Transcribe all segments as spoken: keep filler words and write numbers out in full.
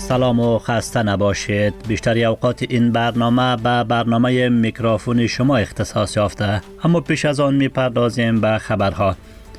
سلام و خسته نباشید. بیشتر اوقات این برنامه به برنامه میکروفون شما اختصاص یافته، اما پیش از آن میپردازیم به خبرها.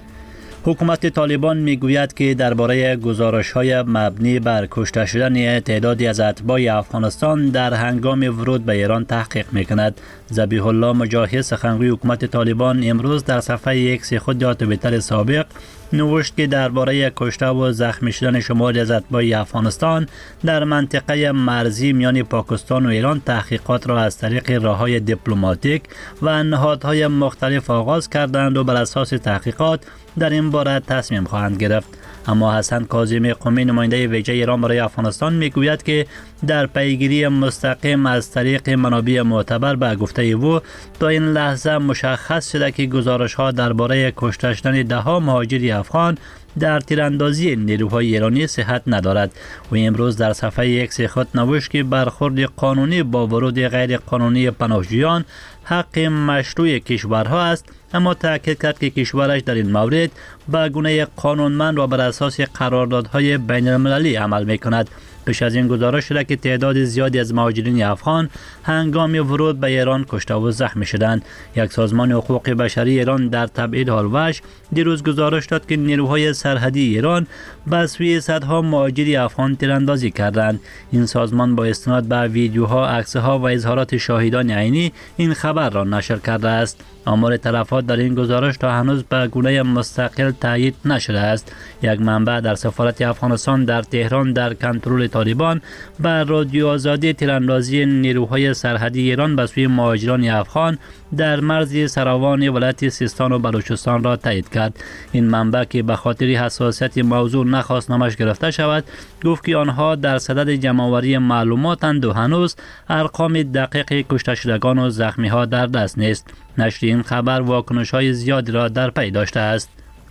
حکومت طالبان میگوید که درباره گزارش‌های مبنی بر کشته شدن تعدادی از اتباع افغانستان در هنگام ورود به ایران تحقیق میکند. ذبیح الله مجاهد سخنگوی حکومت طالبان امروز در صفحه ایکس خود یا توییتر سابق نوشت که درباره کشته و زخمی شدن شماری از اتباع افغانستان در منطقه مرزی میان پاکستان و ایران تحقیقات را از طریق راه‌های دیپلماتیک و نهادهای مختلف آغاز کردند و بر اساس تحقیقات در این باره تصمیم خواهند گرفت. اما حسن کاظمی قمی نماینده ویژه ایران برای افغانستان میگوید که در پیگیری مستقیم از طریق منابع معتبر به گفته او تا این لحظه مشخص شده که گزارش‌ها درباره کشته شدن ده‌ها مهاجر افغان در تیراندازی نیروهای ایرانی صحت ندارد. و امروز در صفحه ایکس خود نوشت که برخورد قانونی با ورود غیر قانونی پناهجویان حق مشروع کشورها است، اما تاکید کرد که کشورش در این مورد به گونه قانونمند و بر اساس قراردادهای بین المللی عمل می کند. پیش از این گزارش شده که تعداد زیادی از مهاجرین افغان هنگام ورود به ایران کشته و زخمی شدند. یک سازمان حقوق بشری ایران در تبعید هالوش دیروز گزارش داد که نیروهای سرحدی ایران به سوی صدها مهاجر افغان تیراندازی کردند. این سازمان با استناد به ویدیوها، عکسها و اظهارات شاهدان عینی این خبر را نشر کرده است. آمار تلفات در این گزارش تا هنوز به گونه مستقل تایید نشده است. یک منبع در سفارت افغانستان در تهران در کنترل طالبان بر رادیو آزادی تیراندازی نیروهای سرحدی ایران به سوی مهاجران افغان در مرز سراوان ولایت سیستان و بلوچستان را تایید کرد. این منبع که به خاطر حساسیت موضوع نخواست نامش گرفته شود، گفت که آنها در صدد جمع‌آوری معلوماتند و هنوز ارقام دقیق کشته شدگان و زخمی ها در دست نیست. نشر این خبر واکنش‌های زیادی را در پی داشته است.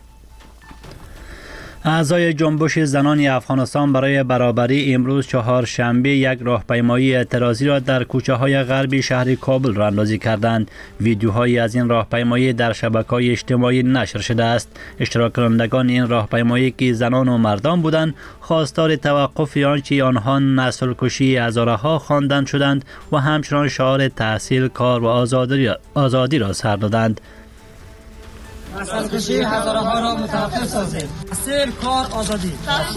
اعضای جنبش زنان افغانستان برای برابری امروز چهارشنبه یک راهپیمایی اعتراضی را در کوچه‌های غربی شهر کابل راهاندازی کردند. ویدیوهایی از این راهپیمایی در شبکه‌های اجتماعی نشر شده است. اشتراک کنندگان این راهپیمایی که زنان و مردان بودند، خواستار توقف آنچه آنها نسل کشی هزارها خواندند شدند و همچنان شعار تحصیل، کار و آزادی آزادی را سر دادند. نسل کشی هزارها را متوقف سازید. تحصیل، کار، آزادی.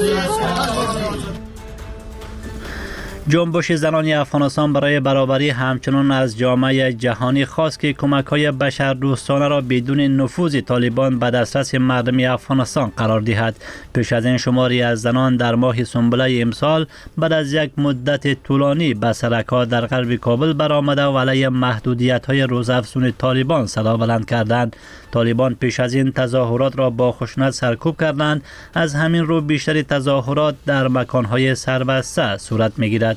جنبش زنان افغانستان برای برابری همچنان از جامعه جهانی خواست که کمک‌های بشردوستانه را بدون نفوذ طالبان به دسترس مردم افغانستان قرار دهد. پیش از این شماری از زنان در ماه سنبله امسال بعد از یک مدت طولانی به سرک‌ها در غرب کابل برآمده و علیه محدودیت‌های روزافزون طالبان صدا بلند کردند. طالبان پیش از این تظاهرات را با خشونت سرکوب کردند. از همین رو بیشتر تظاهرات در مکان‌های سربسته صورت می‌گیرد.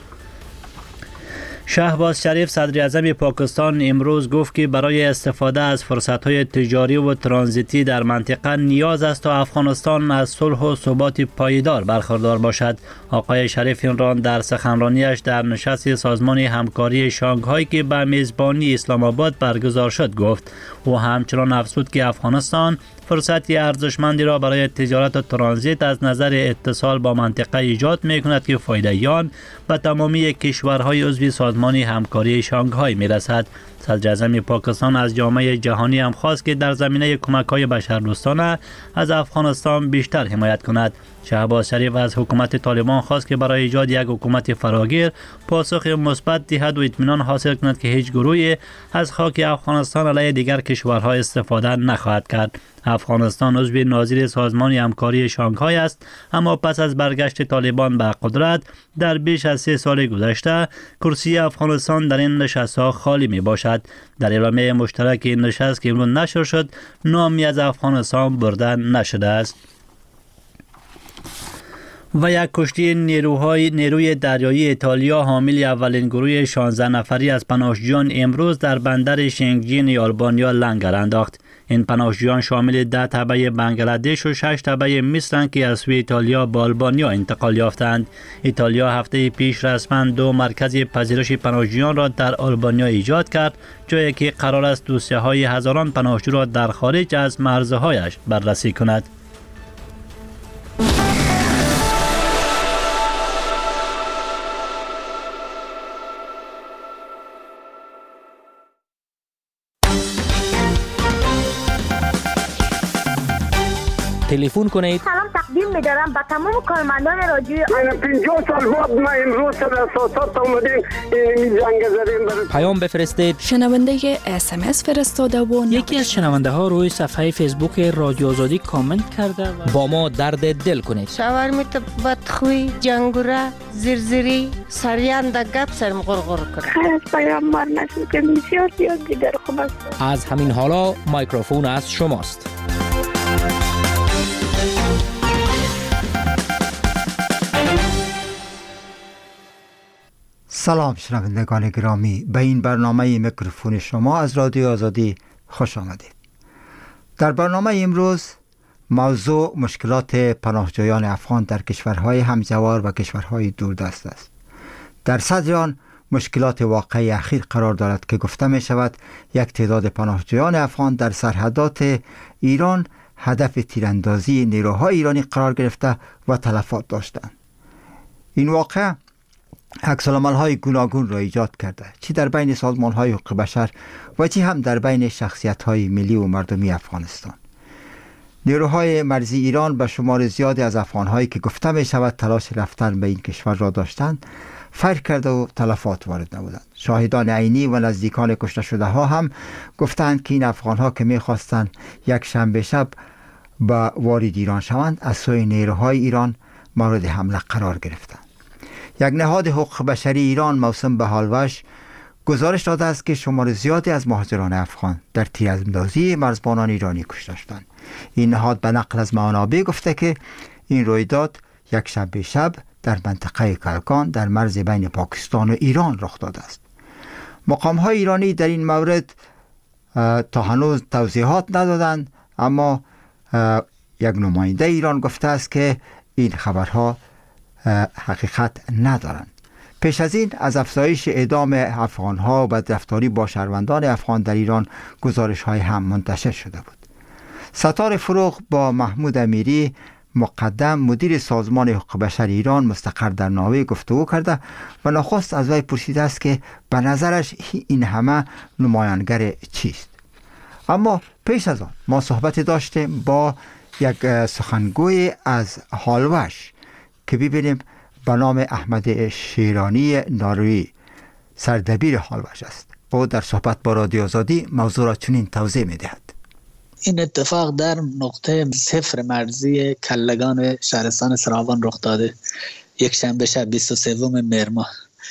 شهباز شریف صدر اعظم پاکستان امروز گفت که برای استفاده از فرصت‌های تجاری و ترانزیتی در منطقه نیاز است تا افغانستان از صلح و ثبات پایدار برخوردار باشد. آقای شریف این را در سخنرانیش در نشست سازمان همکاری شانگهای که به میزبانی اسلام آباد برگزار شد گفت. او همچنان افزود که افغانستان فرصتی ارزشمندی را برای تجارت و ترانزیت از نظر اتصال با منطقه ایجاد می‌کند که فایده آن به تمامی کشورهای عضو سازمان همکاری شانگهای می‌رسد. صدر اعظم پاکستان از جامعه جهانی هم خواست که در زمینه کمک‌های بشردوستانه از افغانستان بیشتر حمایت کند. شهباز شریف از حکومت طالبان خواست که برای ایجاد یک حکومت فراگیر پاسخ مثبت دهد و اطمینان حاصل کند که هیچ گروهی از خاک افغانستان علیه دیگر کشورها استفاده نخواهد کرد. افغانستان عضو ناظر سازمان همکاری شانگهای است، اما پس از برگشت طالبان به قدرت در بیش از سه سال گذشته کرسی افغانستان در این نشست‌ها خالی می باشد. در اعلامیه مشترک این نشست که امروز نشر شد نامی از افغانستان برده نشده است. و یک کشتی نیروهای نیروی دریایی ایتالیا حامل اولین گروه شانزده نفری از پناهجویان امروز در بندر شنگجین آلبانیا لنگر انداخت. این پناهجویان شامل ده تبع بنگلادش و شش تبع مصر که از سوی ایتالیا به آلبانیا انتقال یافتند. ایتالیا هفته پیش رسما دو مرکز پذیرش پناهجویان را در آلبانیا ایجاد کرد، جایی که قرار است دوسیه‌های هزاران پناهجو را در خارج از مرزهایش بررسی کند. تلفن کنید. سلام تقدیم می‌دارم به تمام کارمندان رادیو. من پنجاه سال بعد ما امروز در اساسات اومدیم این جنگ زدیم برای پیام بفرستید. شنونده اس ام اس فرستاده و یکی از شنونده ها روی صفحه فیسبوک رادیو آزادی کامنت کرده و با ما درد دل کنید. شاورمیت بدخوی، جنگوره، زرزری، سریان در گپ سرم غرغر کنه. خیلی از پیام مار نشد که بسیار زیاد دیگر خوب است. از همین حالا مایکروفون از شماست. سلام شنوندگان گرامی، به این برنامه میکروفون شما از رادیو آزادی خوش آمدید. در برنامه امروز موضوع مشکلات پناهجویان افغان در کشورهای همجوار و کشورهای دوردست است. در صدر آن مشکلات واقعی اخیر قرار دارد که گفته می شود یک تعداد پناهجویان افغان در سرحدات ایران هدف تیراندازی نیروهای ایرانی قرار گرفته و تلفات داشتند. این واقع عکس‌العمل‌های گوناگون را ایجاد کرده، چی در بین سازمان‌های حقوق بشر و چی هم در بین شخصیت‌های ملی و مردمی افغانستان. نیروهای مرزی ایران به شمار زیادی از افغان‌هایی که گفته می شود تلاش رفتن به این کشور را داشتند فیر کرده و تلفات وارد نمودند. شاهدان عینی و نزدیکان کشته شده ها هم گفتند که این افغان‌ها که می‌خواستند یک شنبه شب به وارد ایران شوند از سوی نیروهای ایران مورد حمله قرار گرفتند. یک نهاد حقوق بشری ایران موسوم به هالوش گزارش داده است که شمار زیادی از مهاجران افغان در تیراندازی مرزبانان ایرانی کشته شدند. این نهاد به نقل از منابع گفته که این رویداد یک شنبه شب در منطقه کلکان در مرز بین پاکستان و ایران رخ داده است. مقام‌های ایرانی در این مورد تا هنوز توضیحات ندادند، اما یک نماینده ایران گفته است که این خبرها حقیقت ندارند. پیش از این از افزایش اعدام افغان‌ها و بدرفتاری با شهروندان افغان در ایران گزارش‌های هم منتشر شده بود. ستار فروغ با محمود امیری مقدم مدیر سازمان حقوق بشر ایران مستقر در ناوه گفتگو کرده و نخست از وی پرسیده است که به نظرش این همه نمایانگر چیست. اما پیش از آن ما صحبت داشتیم با یک سخنگوی از هالوش که ببینیم به نام احمد شیرانی ناروی سردبیر هالوش است. او در صحبت با رادیو آزادی موضوع را چنین توضیح می‌دهد. این اتفاق در نقطه صفر مرزی کلگان شهرستان سراوان رخ داده. یک شنبه شب بیست و سوم مهر ماه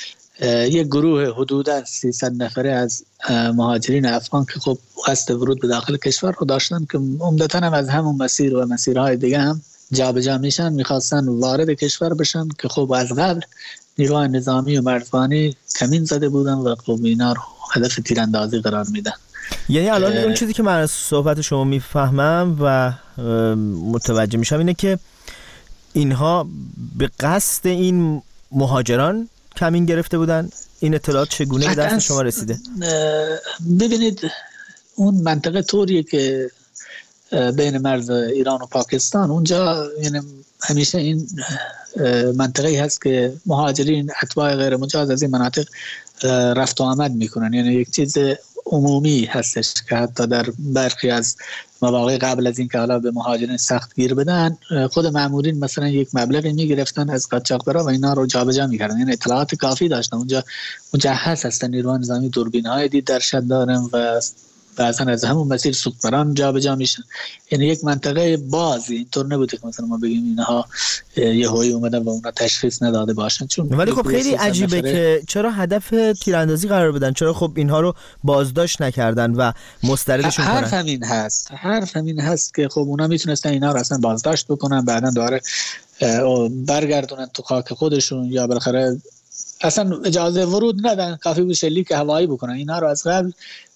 یک گروه حدوداً سیصد نفره از مهاجرین افغان که خب قصد ورود به داخل کشور رو داشتن که عمدتاً هم از همون مسیر و مسیرهای دیگه هم جابجا میشن، میخواستن وارد کشور بشن که خب از قبل نیروهای نظامی و مرزبانی کمین زده بودن و خب اینا رو هدف تیراندازی قرار میدن. یعنی الان اون چیزی که من از صحبت شما میفهمم و متوجه میشم اینه که اینها به قصد این مهاجران کمین گرفته بودن. این اطلاعات چگونه به دست شما رسیده؟ ببینید اون منطقه طوریه که بین مرز ایران و پاکستان، اونجا یعنی همیشه این منطقه‌ای هست که مهاجرین اتباع غیر مجاز از این مناطق رفت و آمد میکنن. یعنی یک چیز عمومی هستش که حتی در برخی از مواقع قبل از این که حالا به مهاجرین سخت گیر بدن، خود مامورین مثلا یک مبلغی میگرفتن از قاچاقبرا و اینا رو جابجا میکردن. یعنی اطلاعات کافی داشتن. اونجا مجهز هستن، نیروهای نظامی دوربین‌های دیدرشد دارن و بعضا از همون مسیر سوپران جابجا میشن. یعنی یک منطقه بازی، اینطور نبوده که مثلا ما بگیم اینها یهویی اومدن و اونا تشخیص نداده باشن. چون ولی خب خیلی عجیبه که چرا هدف تیراندازی قرار بدن، چرا خب اینها رو بازداشت نکردن و مستردشون کنن. حرف همین هست حرف همین هست که خب اونا میتونستن اینا رو اصلا بازداشت بکنن، بعدن دوباره برگردونن تو خاک خودشون، یا بالاخره اصلا اجازه ورود ندن، کافی بود شلیک هوایی بکنن. اینا رو از قبل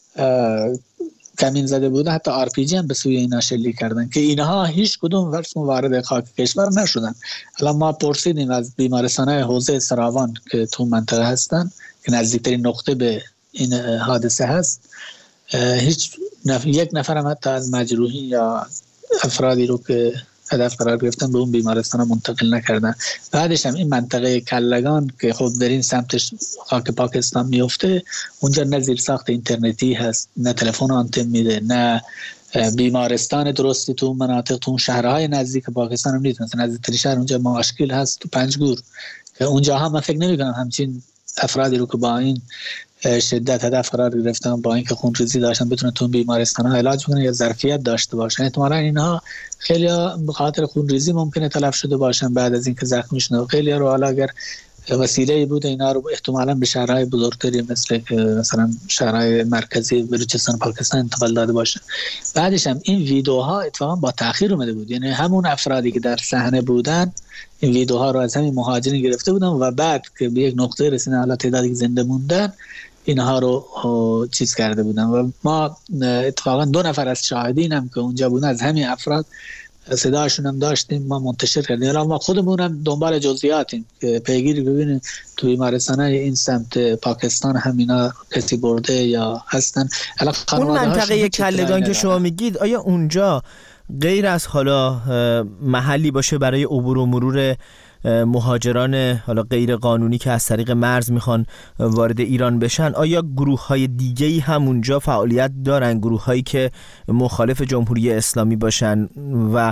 کمین زده بودن، حتی آر پی جی هم به سوی اینا شلیک کردن که اینها هیچ کدوم ورسم وارد خاک کشور نشدن. الان ما پرسیدیم از بیمارستان‌های حوزه سراوان که تو منطقه هستن که نزدیکترین نقطه به این حادثه هست، هیچ نف... یک نفر هم حتی از مجروحین یا افرادی رو که هدف قرار گرفتن به اون بیمارستان منتقل نکردن. بعدش هم این منطقه کلگان که خب در این سمت خاک پاکستان میفته، اونجا نه زیر ساخت اینترنتی هست، نه تلفن آنتن میده، نه بیمارستان درستی تو مناطق، تو شهرهای نزدیک پاکستان هم نیست. مثلا نزدیکترین شهر اونجا ماشکیل هست تو پنجگور، اونجا هم من فکر نمی‌کنم همچین افرادی رو که با این شدت هدف قرار گرفتن، با اینکه خونریزی داشتن، بتونن تو بیمارستان ها علاج کنن یا ظرفیت داشته باشن. احتمالاً اینها خیلی به خاطر خونریزی ممکنه تلف شده باشن بعد از اینکه زخمی شدن. خیلی رو حالا اگر وسیله بود اینا رو احتمالاً به شهرهای بزرگتری مثل مثلا شهرهای مرکزی بلوچستان پاکستان انتقال داده باشه. بعدش هم این ویدیوها اتفاقا با تأخیر اومده بود، یعنی همون افرادی که در صحنه بودن این ویدیوها رو از همین مهاجرین گرفته بودن و بعد که به یک نقطه رسیدن، حالا تعدادی که زنده موندن اینها رو چیز کرده بودن. و ما اتفاقا دو نفر از شاهدین هم که اونجا بودن از همین افراد صداشون هم داشتیم، ما منتشر کردیم. الان ما خودمون هم دنبال جزئیاتیم که پیگیری ببینیم تو بیمارستان‌های این سمت پاکستان همینا کسی برده یا هستن. اون منطقه کلگان که شما میگید آیا اونجا غیر از حالا محلی باشه برای عبور و مرور مهاجران حالا غیر قانونی که از طریق مرز میخوان وارد ایران بشن، آیا گروه های دیگه‌ای هم اونجا فعالیت دارن، گروه هایی که مخالف جمهوری اسلامی باشن و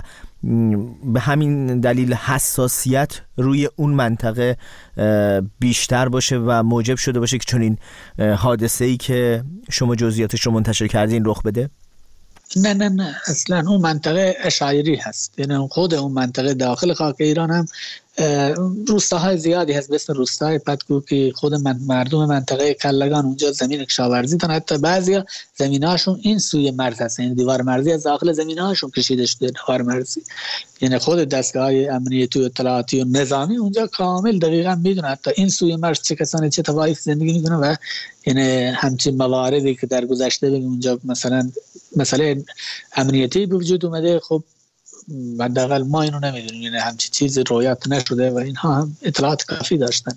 به همین دلیل حساسیت روی اون منطقه بیشتر باشه و موجب شده باشه که چون این حادثه‌ای که شما جزئیاتش رو منتشر کردین رخ بده؟ نه نه نه اصلا اون منطقه اشعیری هست، یعنی خود اون منطقه داخل خاک ایران هم روستاهای زیادی هست، مثل روستای پتکو که خود من مردم منطقه کلگان اونجا زمین کشاورزی دارن، حتی بعضیا زمیناشون این سوی مرز هست، یعنی دیوار مرزی از داخل زمیناشون کشیده شده دیوار مرزی. یعنی خود دستگاه‌های امنیتی و اطلاعاتی و نظامی اونجا کامل دقیقاً میدونن حتی این سوی مرز چه کسانی چه طوایف زندگی میکنن و یعنی همچین مواردی که در گذشته بگیم اونجا مثلا مسئله امنیتی به وجود اومده، خب حداقل ما اینو نمیدونیم، یعنی همچین چیزی رویت نشده و اینها هم اطلاعات کافی داشتن.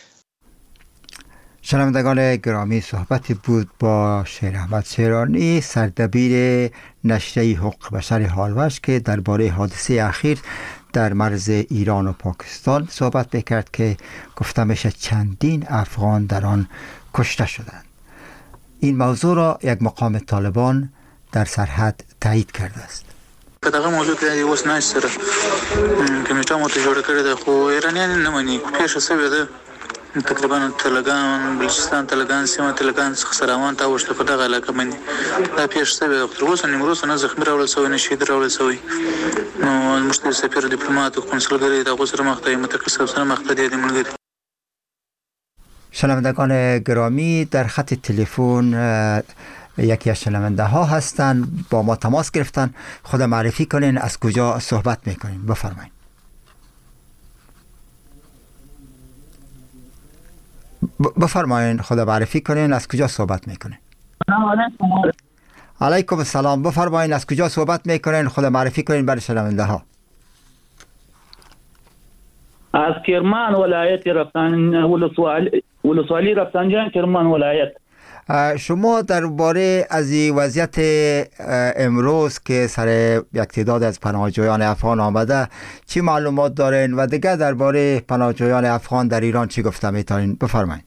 شنوندگان گرامی، صحبتی بود با شیر احمد شیرانی، سردبیر نشریه حقوق بشر هالوش که درباره حادثه اخیر در مرز ایران و پاکستان صحبت بکرد که گفته میشه چندین افغان در آن کشته شدند. این موضوع را یک مقام طالبان در سرحد تایید کرده است. دغه موضوع کې اوس نه سره کمیټه مو ته جوړ کړی ده، خو ایرانیان نه مني. پیښه شوې ده تقریبا تلګان بلوچستان تلګان سیمه تلګان څخه سراوان ته وشته په دغه علاقه باندې دا پیښه شوې ده. تر اوسه نیمروز نه زخمي راوړل شوی نه شهید راوړل شوی. نو مشتري سفیر دیپلومات او کنسولګری د غوسره مخته متکسب سره مخته دي ملګری. شنوندگان گرامی، در خط تلفن یکی از شنونده ها هستن، با ما تماس گرفتن. خود معرفی کنین، از کجا صحبت میکنین؟ بفرمایید. بفرمایید خود معرفی کنین، از کجا صحبت میکنین؟ علیکم السلام. بفرمایید از کجا صحبت میکنین؟ خود معرفی کنین برای شنونده ها. از کرمان ولایت رفتن ولسوالی رفتنجان کرمان ولایت. شما درباره از وضعیت امروز که سر یک تعداد از پناهجویان افغان آمده چی معلومات دارین و دیگه درباره پناهجویان افغان در ایران چی گفته میتونین؟ بفرمایید.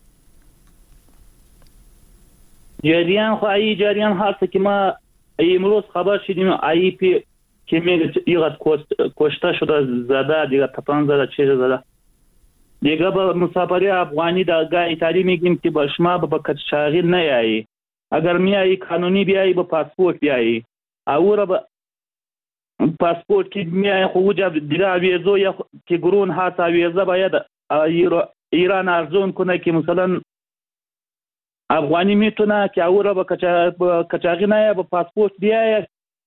جریان خو ای جریان هست که ما امروز خبر شدیم ای پی که میگه یقت کشته شده زده دیگه تپان زده چیز زده دیگه با مسافری افغانی در ایتالی میگیم که با شما با کچاغی نیایی، اگر میایی قانونی بیایی با پاسپورت بیایی، او را با پاسپورت که میایی خوجه دیگه ویزو یا که گرون هست ویزا باید ایران ارزون کنه که مثلا افغانی میتونه که او را با کچاغی نیایی با پاسپورت بیایی.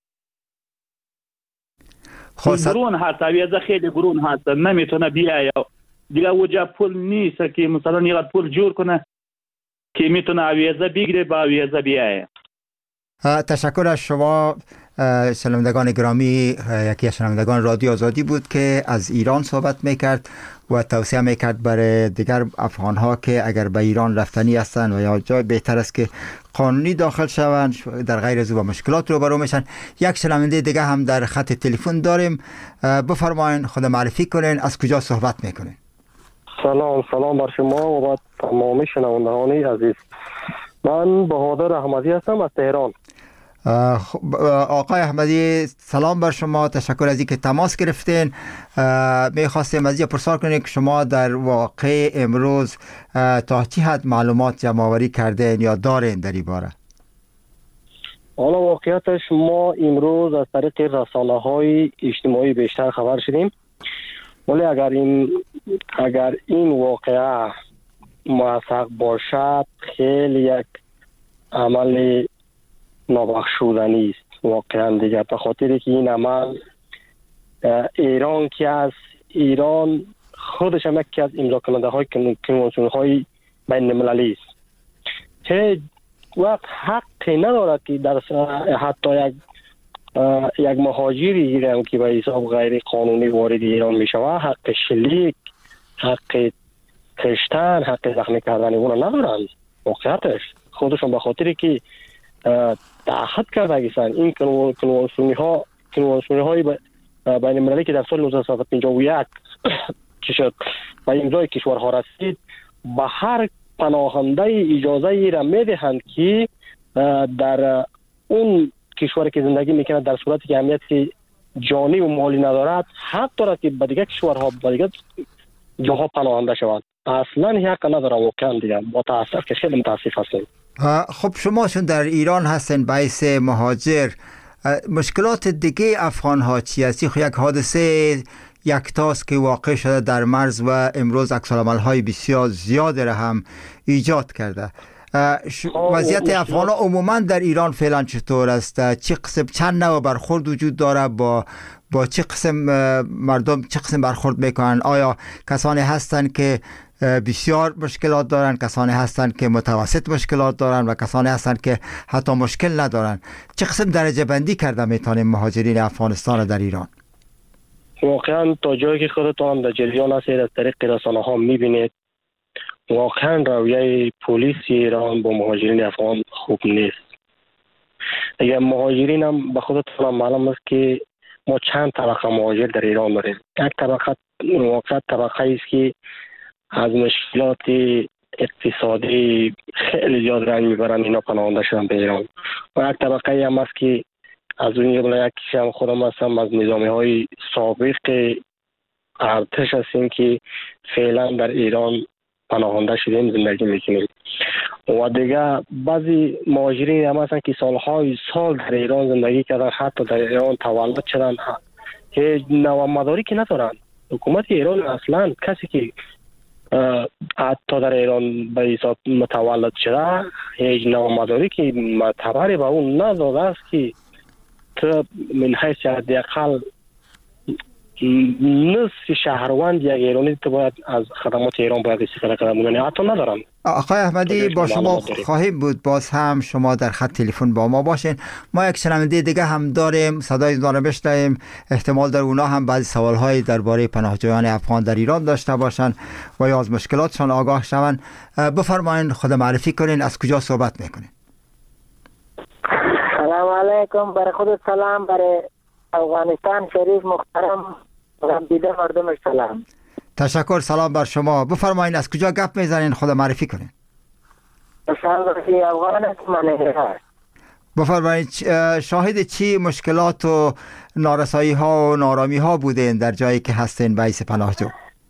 گرون هست ویزا خیلی گرون هست نمیتونه بیایی دیگه وجه پول نیست که مثلا یه پول جور کنه که میتونه ویزا بگیره با ویزا بیایه. تشکر از شما شنوندگان گرامی. یکی از شنوندگان رادیو آزادی بود که از ایران صحبت میکرد و توصیه میکرد برای دیگر افغان ها که اگر به ایران رفتنی هستن و یا جای بهتر است که قانونی داخل شوند، در غیر از او با مشکلات روبرو میشن. یک شنونده دیگه هم در خط تلفن داریم. بفرمایید خود معرفی کنین، از کجا صحبت میکنین؟ سلام سلام بر شما و با تمام شنوندگان عزیز. من بهادر احمدی هستم از تهران. آقای احمدی سلام بر شما، تشکر از اینکه تماس گرفتین. میخواستیم از این پرسان کنیم که شما در واقع امروز تا چی حد معلومات جمع آوری کردین یا دارین در این باره؟ حالا واقعیتش ما امروز از طریق رسانه های اجتماعی بیشتر خبر شدیم، ولی اگر این اگر این واقعه موثق باشد خیلی یک عمل نابخشودنی است واقعا دیگه، به خاطر که این عمل ایران که از ایران خودش هم یکی از امضا کننده های کنوانسیون های بین المللی است. هیچ وقت حقی ندارد که در حتی یک یک مهاجری هم که به حساب غیر قانونی وارد ایران می شود حق شلیک، حق کشتن، حق زخمی کردن اون ندارند. واقعیتش خودشون به خاطر که تعهد کرده گیستن این کنوانسیونی ها کنوانسیونی های بین المللی که در سال نوزده پنجاه و یک چی شد و امضای کشورها رسید، به هر پناهنده اجازه ای را میدهند که در اون کشوری که زندگی میکنه در صورتی که اهمیت جانی و مالی ندارد حق دارد که به دیگه کشورها به دیگه جاها پناهنده شود. اصلا حق نداره واقعا دیگه. متاسف که خیلی متاسف هستیم. خب شما چون در ایران هستین باعث مهاجر، مشکلات دیگه افغان ها چی است؟ یک حادثه یکتاست که واقع شده در مرز و امروز عکس‌العمل های بسیار زیاد را هم ایجاد کرده. وضعیت افغان ها عموما در ایران فعلا چطور است؟ چه قسم چند نوع برخورد وجود داره؟ با با چه قسم مردم چه قسم برخورد میکنن؟ آیا کسانی هستند که بسیار مشکلات دارن، کسانی هستند که متوسط مشکلات دارن و کسانی هستند که حتی مشکل ندارن؟ چه قسم درجه بندی کرده میتونیم مهاجرین افغانستان در ایران؟ واقعا تا جایی که خودتان در جریان هستید از طریق رسانه ها میبینید، واقعا رویه پلیس ایران با مهاجرین افغان خوب نیست. اگر مهاجرین هم به خودتان معلوم است که ما چند طبقه مهاجر در ایران داریم. یک طبقه واقعا طبقه است که از مشکلات اقتصادی خیلی زیاد رنج میبرند، اینا پناهنده شدن به ایران. و یک طبقه هم است که از اون جمله یکیش هم خودم هستم از نظامی های سابق ارتش هستیم که فعلا در ایران پناهنده شدیم زندگی میکنیم. و دیگه بعضی مهاجرین هم هستن که سالهای سال در ایران زندگی کردن، حتی در ایران تولد شدن، هیچ نوع مدارکی ندارن. حکومت ایران اصلا کسی که حتی در ایران به حساب متولد شده هیچ نوع مدارکی معتبری به اون نداده است که تو من حیث حداقل نصف شهروند یک ایرانی تو باید از خدمات ایران باید استفاده کنه، حتی ندارن. آقای احمدی با شما خواهیم بود، باز هم شما در خط تلفن با ما باشین. ما یک شنونده دیگه هم داریم، صدای اونا رو بشنویم، احتمال در اونا هم بعضی سوال‌های درباره پناهجویان افغان در ایران داشته باشن و یا از مشکلاتشان آگاه شون. بفرمایید خود معرفی کنین، از کجا صحبت میکنین؟ سلام علیکم. برای خود سلام، برای افغانستان شریف محترم غمدیده مردمش سلام. تشکر، سلام بر شما. بفرمایید از کجا گپ میزنین، خود معرفی کنین. افغان هست. بفرمایید شاهد چی مشکلات و نارسایی ها و نارامی ها بودین در جایی که هستین باعث پناهجو؟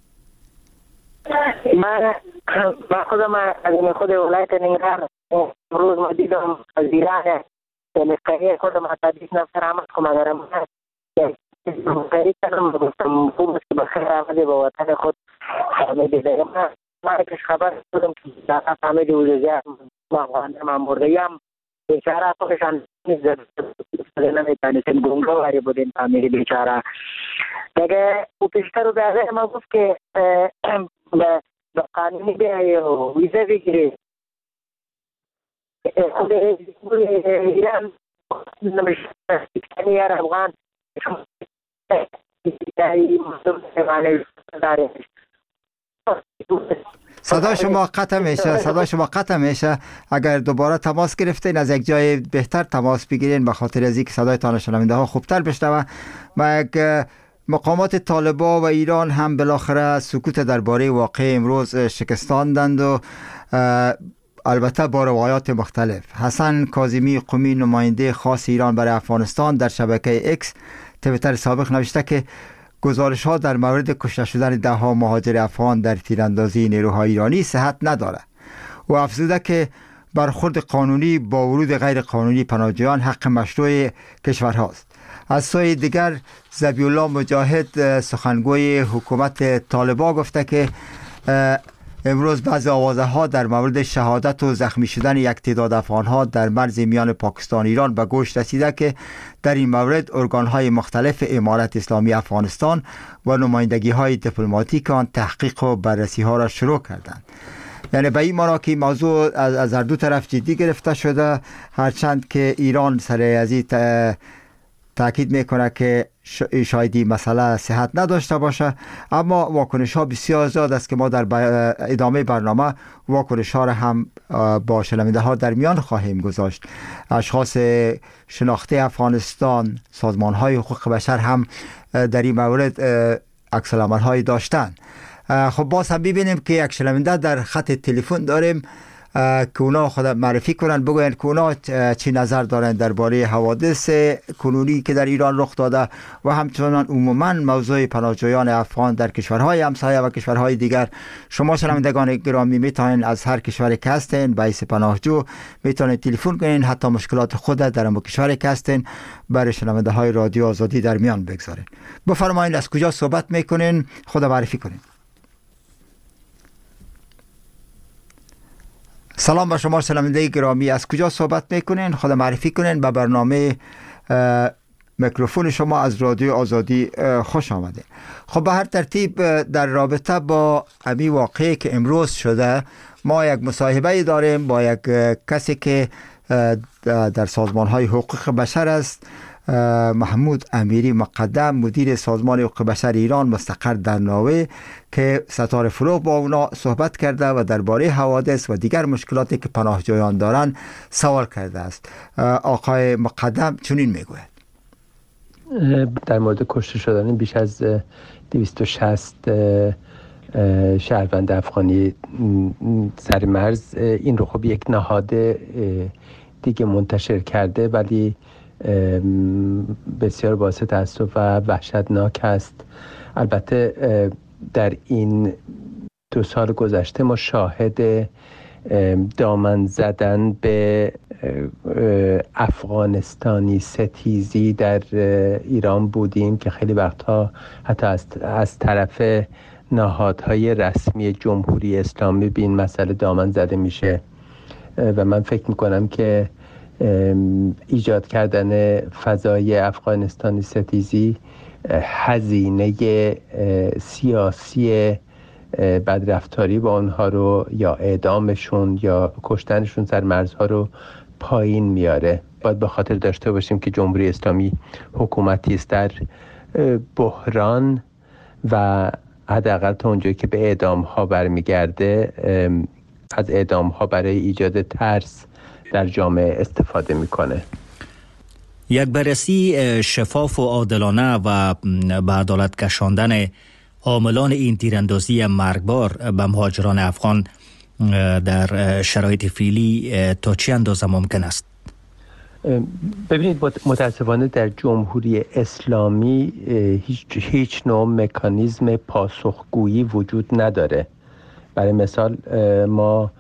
من من خودم از خود ولایت ننگرهار امروز ما دیدم از ایران تلقیه خودم حدیث نفر آمد که مدارم مقری کردم گفتم خوب است که بخیر آمده به وطن خود حامد دیگه. من مرکش خبر بودم که در حامد وزیار افغان من بردیم بیچاره خودشان نمیتانستیم گنگواری بودیم حامد بیچاره دیگه. او پیشتر رو به ما گفت که به قانونی بیایی و ویزه بگیری. خود ایران نمیشتنی افغان صدا شما قطع میشه، صدا شما قطع میشه. اگر دوباره تماس گرفتین از یک جای بهتر تماس بگیرین به خاطر از اینکه صدایتان شنونده ها خوبتر بشنوه. و مقامات طالبان و ایران هم بالاخره سکوت درباره واقع امروز شکستاندند و البته با روایات مختلف. حسن کاظمی قمی نماینده خاص ایران برای افغانستان در شبکه اکس توییتر سابق نوشته که گزارش ها در مورد کشته شدن ده ها مهاجر افغان در تیراندازی نیروهای ایرانی صحت ندارد و افزوده که برخورد قانونی با ورود غیر قانونی پناهجویان حق مشروع کشور هاست. از سوی دیگر ذبیح الله مجاهد سخنگوی حکومت طالبان گفته که امروز بعضی آوازه ها در مورد شهادت و زخمی شدن یک تعداد افغان ها در مرز میان پاکستان و ایران به گوش رسیده که در این مورد ارگان های مختلف امارت اسلامی افغانستان و نمایندگی های دیپلماتیک آن تحقیق و بررسی ها را شروع کردند. یعنی به این معنا که موضوع از هر دو طرف جدی گرفته شده، هرچند که ایران سر از این تاکید میکنه که شاید این مسئله صحت نداشته باشه، اما واکنش ها بسیار زیاد است که ما در ادامه برنامه واکنش ها را هم با شنونده ها در میان خواهیم گذاشت. اشخاص شناخته افغانستان، سازمان های حقوق بشر هم در این مورد عکس العمل های داشتن. خب باز هم ببینیم که یک شنونده در خط تلفن داریم که اونا خود معرفی کنند، بگویند که اونا چی نظر دارند درباره حوادث کنونی که در ایران رخ داده و همچنان عموما موضوع پناهجویان افغان در کشورهای همسایه و کشورهای دیگر. شما شنوندگان گرامی میتونید از هر کشوری که هستین به حیث پناهجو میتونید تلفن کنین، حتی مشکلات خود در اون کشوری که هستین برای شنونده های رادیو آزادی در میان بگذارین. بفرمایید از کجا صحبت میکنین، خود معرفی کنین. سلام به شما شنونده گرامی، از کجا صحبت میکنین؟ خود معرفی کنین. به برنامه میکروفون شما از رادیو آزادی خوش آمدین. خب به هر ترتیب در رابطه با امی واقعی که امروز شده ما یک مصاحبه داریم با یک کسی که در سازمان های حقوق بشر است، محمود امیری مقدم، مدیر سازمان حقوق بشر ایران مستقر در نروژ، که ستاره فروغ با اونا صحبت کرده و درباره حوادث و دیگر مشکلاتی که پناهجویان دارند سوال کرده است. آقای مقدم چنین میگوید: در مورد کشته شدن بیش از دویست و شصت شهروند افغانی سر مرز، این رو خب یک نهاد دیگه منتشر کرده، ولی بسیار باعث تأسف و وحشتناک است. البته در این دو سال گذشته ما شاهد دامن زدن به افغانستانی ستیزی در ایران بودیم که خیلی وقتها حتی از, از طرف نهادهای رسمی جمهوری اسلامی به این مسئله دامن زده میشه و من فکر میکنم که ایجاد کردن فضای افغانستانی ستیزی هزینه سیاسی بدرفتاری با آنها رو یا اعدامشون یا کشتنشون سر مرزها رو پایین میاره. باید به خاطر داشته باشیم که جمهوری اسلامی حکومتی است در بحران و حداقل تا اونجایی که به اعدام ها برمیگرده از اعدام ها برای ایجاد ترس در جامعه استفاده میکنه. یک بررسی شفاف و عادلانه و به عدالت کشاندن عاملان این تیراندازی مرگبار به مهاجران افغان در شرایط فعلی تا چه اندازه ممکن است؟ ببینید متاسفانه در جمهوری اسلامی هیچ هیچ نوع مکانیزم پاسخگویی وجود نداره. برای مثال ما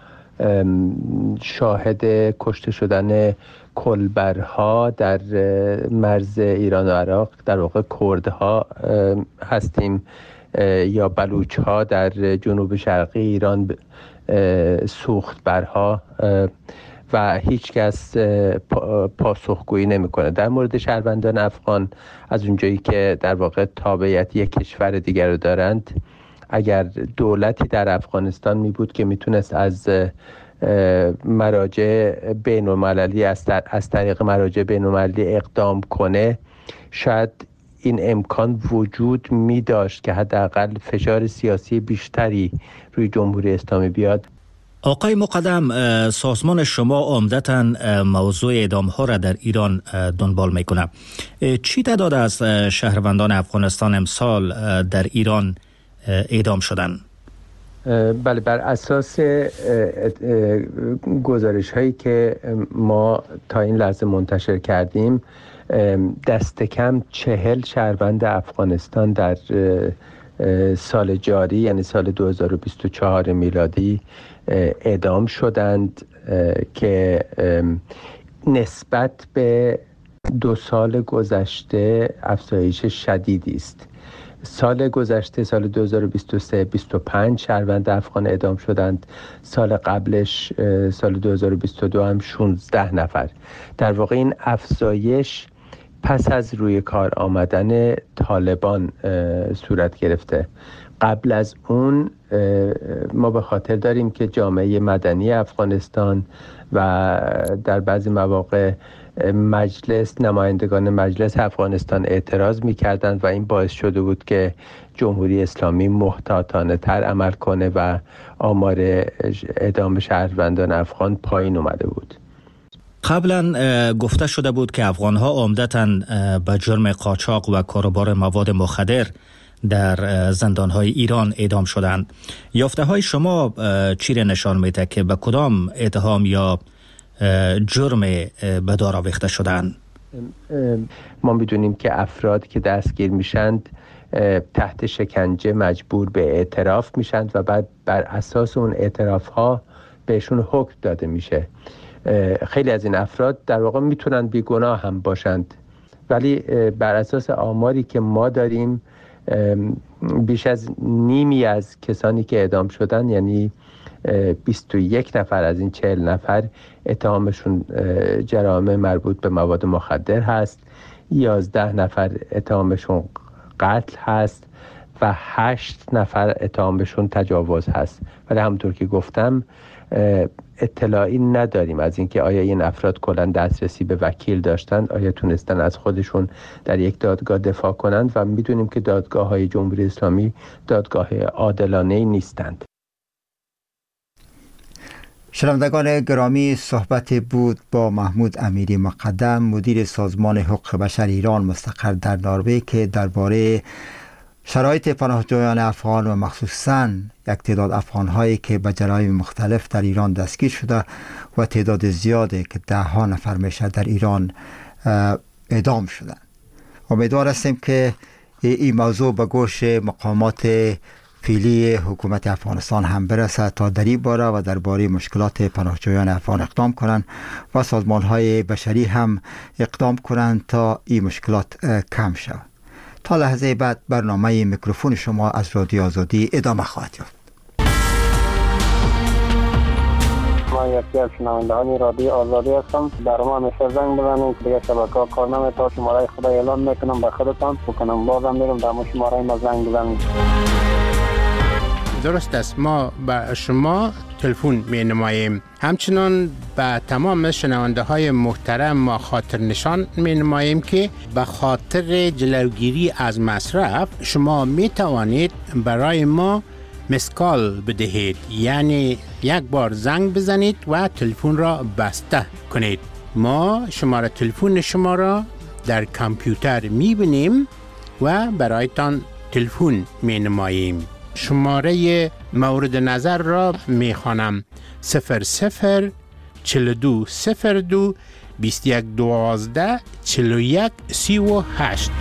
شاهد کشته شدن کلبرها در مرز ایران و عراق، در واقع کردها هستیم، یا بلوچها در جنوب شرقی ایران سوختبرها، و هیچ کس پاسخگویی نمیکنه. در مورد شهروندان افغان از اونجایی که در واقع تابعیت یک کشور دیگر رو دارند، اگر دولتی در افغانستان می بود که میتونست از مراجع بین المللی از طریق مراجع بین المللی اقدام کنه، شاید این امکان وجود می داشت که حداقل فشار سیاسی بیشتری روی جمهوری اسلامی بیاد. آقای مقدم، سازمان شما عمدتاً موضوع اعدام ها را در ایران دنبال میکنه. چی تعداد از شهروندان افغانستان امسال در ایران اعدام شدند؟ بله، بر اساس گزارش هایی که ما تا این لحظه منتشر کردیم دست کم چهل شهروند افغانستان در سال جاری یعنی سال دو هزار و بیست و چهار میلادی اعدام شدند که نسبت به دو سال گذشته افزایش شدیدی است. سال گذشته سال دو هزار و بیست و سه بیست و پنج شهروند افغان اعدام شدند، سال قبلش سال دو هزار و بیست و دو هم شانزده نفر. در واقع این افزایش پس از روی کار آمدن طالبان صورت گرفته. قبل از اون ما به خاطر داریم که جامعه مدنی افغانستان و در بعضی مواقع مجلس نمایندگان مجلس افغانستان اعتراض می‌کردند و این باعث شده بود که جمهوری اسلامی محتاطانه تر عمل کنه و آمار اعدام شهروندان افغان پایین اومده بود. قبلا گفته شده بود که افغان‌ها عمدتاً به جرم قاچاق و کاروبار مواد مخدر در زندان‌های ایران اعدام شدند. یافته‌های شما چی را نشان میده که به کدام اتهام یا جرم به دار آویخته شدند؟ ما می‌دونیم که افراد که دستگیر میشند تحت شکنجه مجبور به اعتراف میشند و بعد بر اساس اون اعتراف‌ها بهشون حکم داده میشه. خیلی از این افراد در واقع میتونن بیگناه هم باشند، ولی بر اساس آماری که ما داریم بیش از نیمی از کسانی که اعدام شدن یعنی بیست و یک نفر از این چهل نفر اتهامشون جرائم مربوط به مواد مخدر هست، یازده نفر اتهامشون قتل هست و هشت نفر اتهامشون تجاوز هست. ولی همونطور که گفتم اطلاعی نداریم از اینکه آیا این افراد کلا دسترسی به وکیل داشتند، آیا تونستن از خودشون در یک دادگاه دفاع کنند و میدونیم که دادگاه‌های جمهوری اسلامی دادگاه عادلانه‌ای نیستند. شنوندگان گرامی، صحبت بود با محمود امیری مقدم، مدیر سازمان حقوق بشر ایران مستقر در نروژ که درباره شرایط پناهجویان افغان و مخصوصاً یک تعداد افغان‌هایی که به جرایم مختلف در ایران دستگیر شده و تعداد زیاده که ده ها نفر میشه در ایران اعدام شدن. امیدوار هستیم که این موضوع به گوش مقامات فعلی حکومت افغانستان هم برسه تا در این باره و درباره مشکلات پناهجویان افغان اقدام کنند و سازمان‌های بشری هم اقدام کنند تا این مشکلات کم شود. تا لحظه بعد برنامه میکروفون شما از رادیو آزادی ادامه خواهد یافت. من یکی از شنوندگان رادیو آزادی هستم. در ما همیشه زنگ بزنید که دیگه شبکه‌ها کار نمی‌کنه. شماره خدا اعلام میکنم به خودتان بکنم بازم میرم در مو شماره ما زنگ بزنید. درست است، ما به شما تلفن می نماییم. همچنان به تمام شنونده های محترم ما خاطر نشان می نماییم که به خاطر جلوگیری از مصرف شما می توانید برای ما مسکال بدهید، یعنی یک بار زنگ بزنید و تلفن را بسته کنید. ما شماره تلفن شما را در کامپیوتر می بینیم و برایتان تلفن می نماییم. شماره مورد نظر را می خوانم: صفر صفر چهل و دو صفر دو بیست و یک دوازده چهل و یک سی و هشت.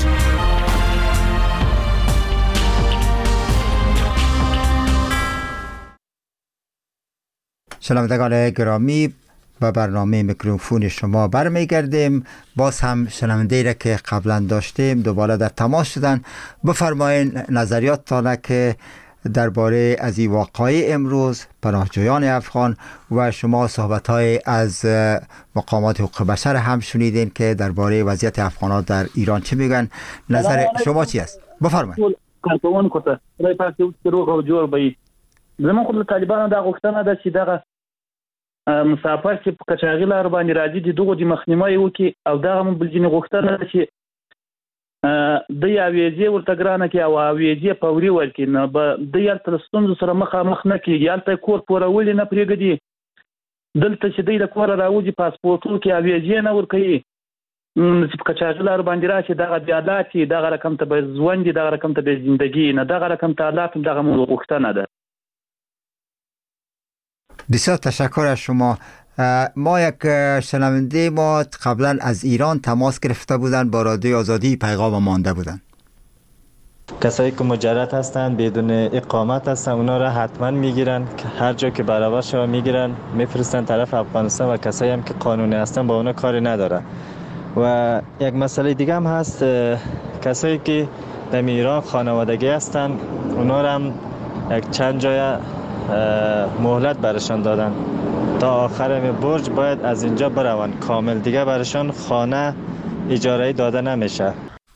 شنوندگان گرامی، با برنامه میکروفون شما برمیگردیم. باز هم شنونده را که قبلا داشتیم دوباره در تماس شدن. بفرمایید نظریاتتان که درباره از این واقعه امروز پناهجویان افغان و شما صحبت‌های از مقامات حقوق بشر هم شنیدین که درباره وضعیت افغان‌ها در ایران چی میگن. نظر شما چی است؟ بفرمایید. کارپوان کوته خدای پاک دې روغ او جوړ بي. زموږ خو طالبانو دا غوښتنه ده چې دغه مسافر چې په کچاغي لار باندې راځي د دغه د مخنیمای وکي او دغه مون بل جن غوښتنه ده چې د یا ویزه ورته ګرانه کې او ویزه پوري ورکې نه به د یالته ستونزو سره مخامخ نه کیږي. یالته کور پورول نه پرېږدي، دلته چې د کور راوځي پاسپورټو کې ویزه نه ورکوي، چې په کچاغي لار باندې راشي دغه بیادات دغه رقم ته به ژوند دغه رقم ته به ژوندۍ نه دغه رقم ته حالات دغه مون غوښتنه ده. بسیار تشکر از شما. ما یک شنونده ما قبلا از ایران تماس گرفته بودن، با رادیو آزادی پیغام مانده بودن. کسایی که مجرد هستن بدون اقامت هستن اونا را حتما میگیرن، هر جا که برابر شما میگیرن میفرستن طرف افغانستان، و کسایی هم که قانونی هستن با اونا کاری نداره. و یک مسئله دیگه هم هست، کسایی که در ایران خانوادگی هستن اونا را هم یک چند جای مهلت برشان دادن تا آخر برج باید از اینجا برون کامل، دیگه برشان خانه اجاره داده نمیشه.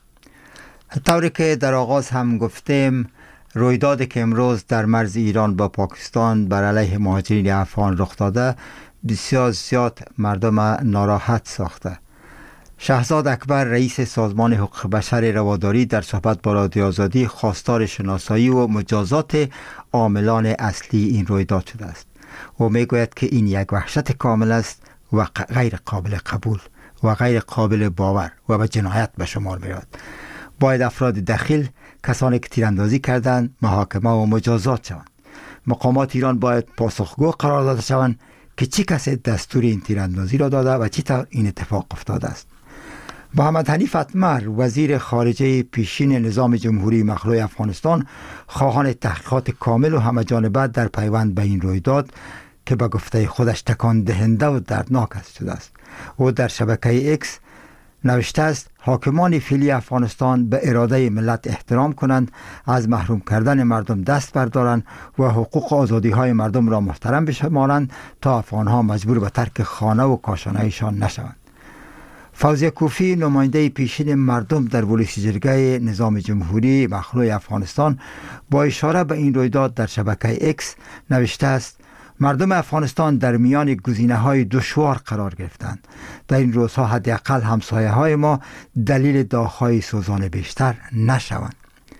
طوری که در آغاز هم گفتیم، رویدادی که امروز در مرز ایران با پاکستان بر علیه مهاجرین افغان رخ داده بسیار زیاد مردم ناراحت ساخته. شهزاد اکبر رئیس سازمان حقوق بشر رواداری در صحبت با رادیو آزادی خواستار شناسایی و مجازات عاملان اصلی این رویداد شده است. او میگوید که این یک وحشت کامل است و غیر قابل قبول و غیر قابل باور و به جنایت به شمار می‌آید. باید افراد دخیل، کسانی که تیراندازی کردند، محاکمه و مجازات شوند. مقامات ایران باید پاسخگو قرار داده شوند که چه کسی دستور این تیراندازی را داده و چطور این اتفاق افتاده است. محمد حنیف اتمر وزیر خارجه پیشین نظام جمهوری مخلوع افغانستان خواهان تحقیقات کامل و همه‌جانبه در پیوند به این رویداد که به گفته خودش تکان دهنده و دردناک شده است. او در شبکه اکس نوشته است حاکمان فعلی افغانستان به اراده ملت احترام کنند، از محروم کردن مردم دست بردارند و حقوق و آزادی های مردم را محترم بشمارند تا افغانها مجبور به ترک خانه و کاشانه‌ایشان نشوند. فوزیه کوفی نماینده پیشین مردم در ولسی جرگه نظام جمهوری مخلوع افغانستان با اشاره به این رویداد در شبکه اکس نوشته است مردم افغانستان در میان گزینه‌های دشوار قرار گرفتند. در این روزها حداقل همسایه‌های ما دلیل داغ‌های سوزان بیشتر نشوند.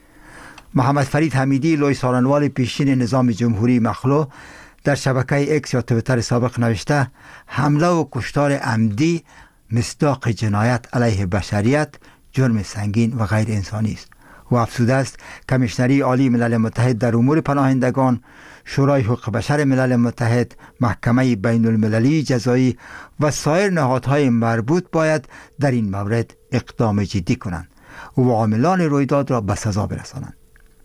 محمد فرید حمیدی لوی سارنوال پیشین نظام جمهوری مخلوع در شبکه اکس یا توییتر سابق نوشته حمله و کشتار عمدی مصداق جنایت علیه بشریت، جرم سنگین و غیر انسانی است. و افزوده است کمیشنری عالی ملل متحد در امور پناهندگان، شورای حقوق بشر ملل متحد، محکمه بین المللی جزایی و سایر نهادهای مربوط باید در این مورد اقدام جدی کنند و عاملان رویداد را به سزا برسانند.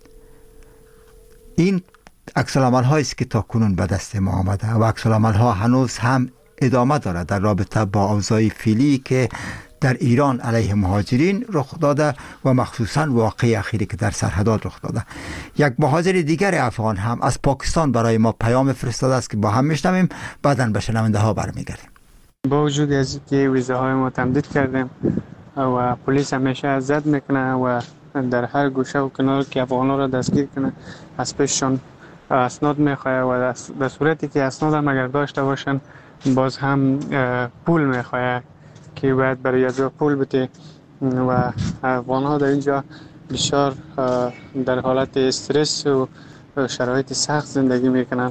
این عکس‌العمل هایی است که تا کنون به دست ما آمده و عکس‌العمل ها هنوز هم ادامه دارد در رابطه با اوضاع فعلی که در ایران علیه مهاجرین رخ داده و مخصوصا واقعه اخیری که در سرحدات رخ داده. یک مهاجر دیگر افغان هم از پاکستان برای ما پیام فرستاده است که با هم میشنویم، بعداً به شنونده ها برمیگردیم. با وجود از که ویزاهای ما تمدید کردیم و پلیس همیشه زد میکنه و در هر گوشه و کنار که افغانا را دستگیر کنه از پیششان اسناد میخواه و در صورتی که اسناد هم اگر داشته باشن باز هم پول میخواه که باید برای از پول بده و افغان ها در اینجا بسیار در حالت استرس و شرایط سخت زندگی میکنن.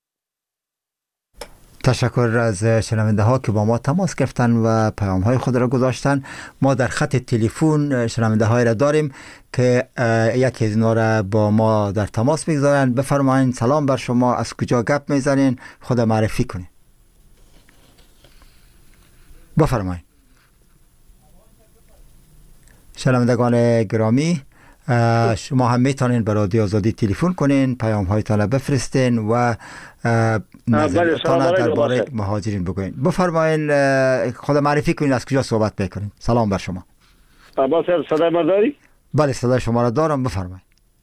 تشکر از شنونده ها که با ما تماس گرفتن و پیام های خود را گذاشتن. ما در خط تلفن شنونده های را داریم که یکی از اینا را با ما در تماس میگذارن. بفرمایید. سلام بر شما، از کجا گپ میزنین؟ خود معرفی کنین. بفرمایید. شنوندگان گرامی، شما هم میتونین به رادیو آزادی تلفن کنین، پیام هایتان بفرستین و نظرتان درباره مهاجرین بگوین. بفرمایید، خود معرفی کنین، از کجا صحبت میکنین؟ سلام بر شما. عباس صدای ما داری؟ بله صدای شما را دارم، بفرمایید.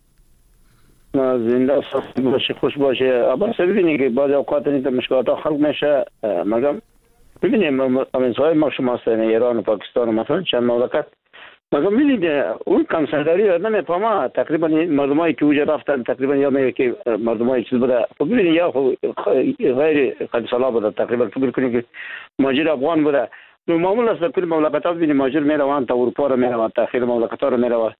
زنده باشه، خوش باشه. عباس ببینید که بعضی اوقات این مشکلات خلق میشه، مگم ببینیم امنزهای ما شما هستن ایران و پاکستان و مثلا چند مملکت، مگم ببینید اون کمسرداری را نمیفهمه. تقریبا مردمایی که اوجه رفتن تقریبا یا میگه که مردمایی چیز بوده، خب ببینید یا غیر قد صلاح بوده، تقریبا فکر کنید که مهاجر افغان بوده. معمول است کل مملکت ها ببینید مهاجر میروند تا اروپا رو میروند، تا خیلی مملکت ها رو میروند.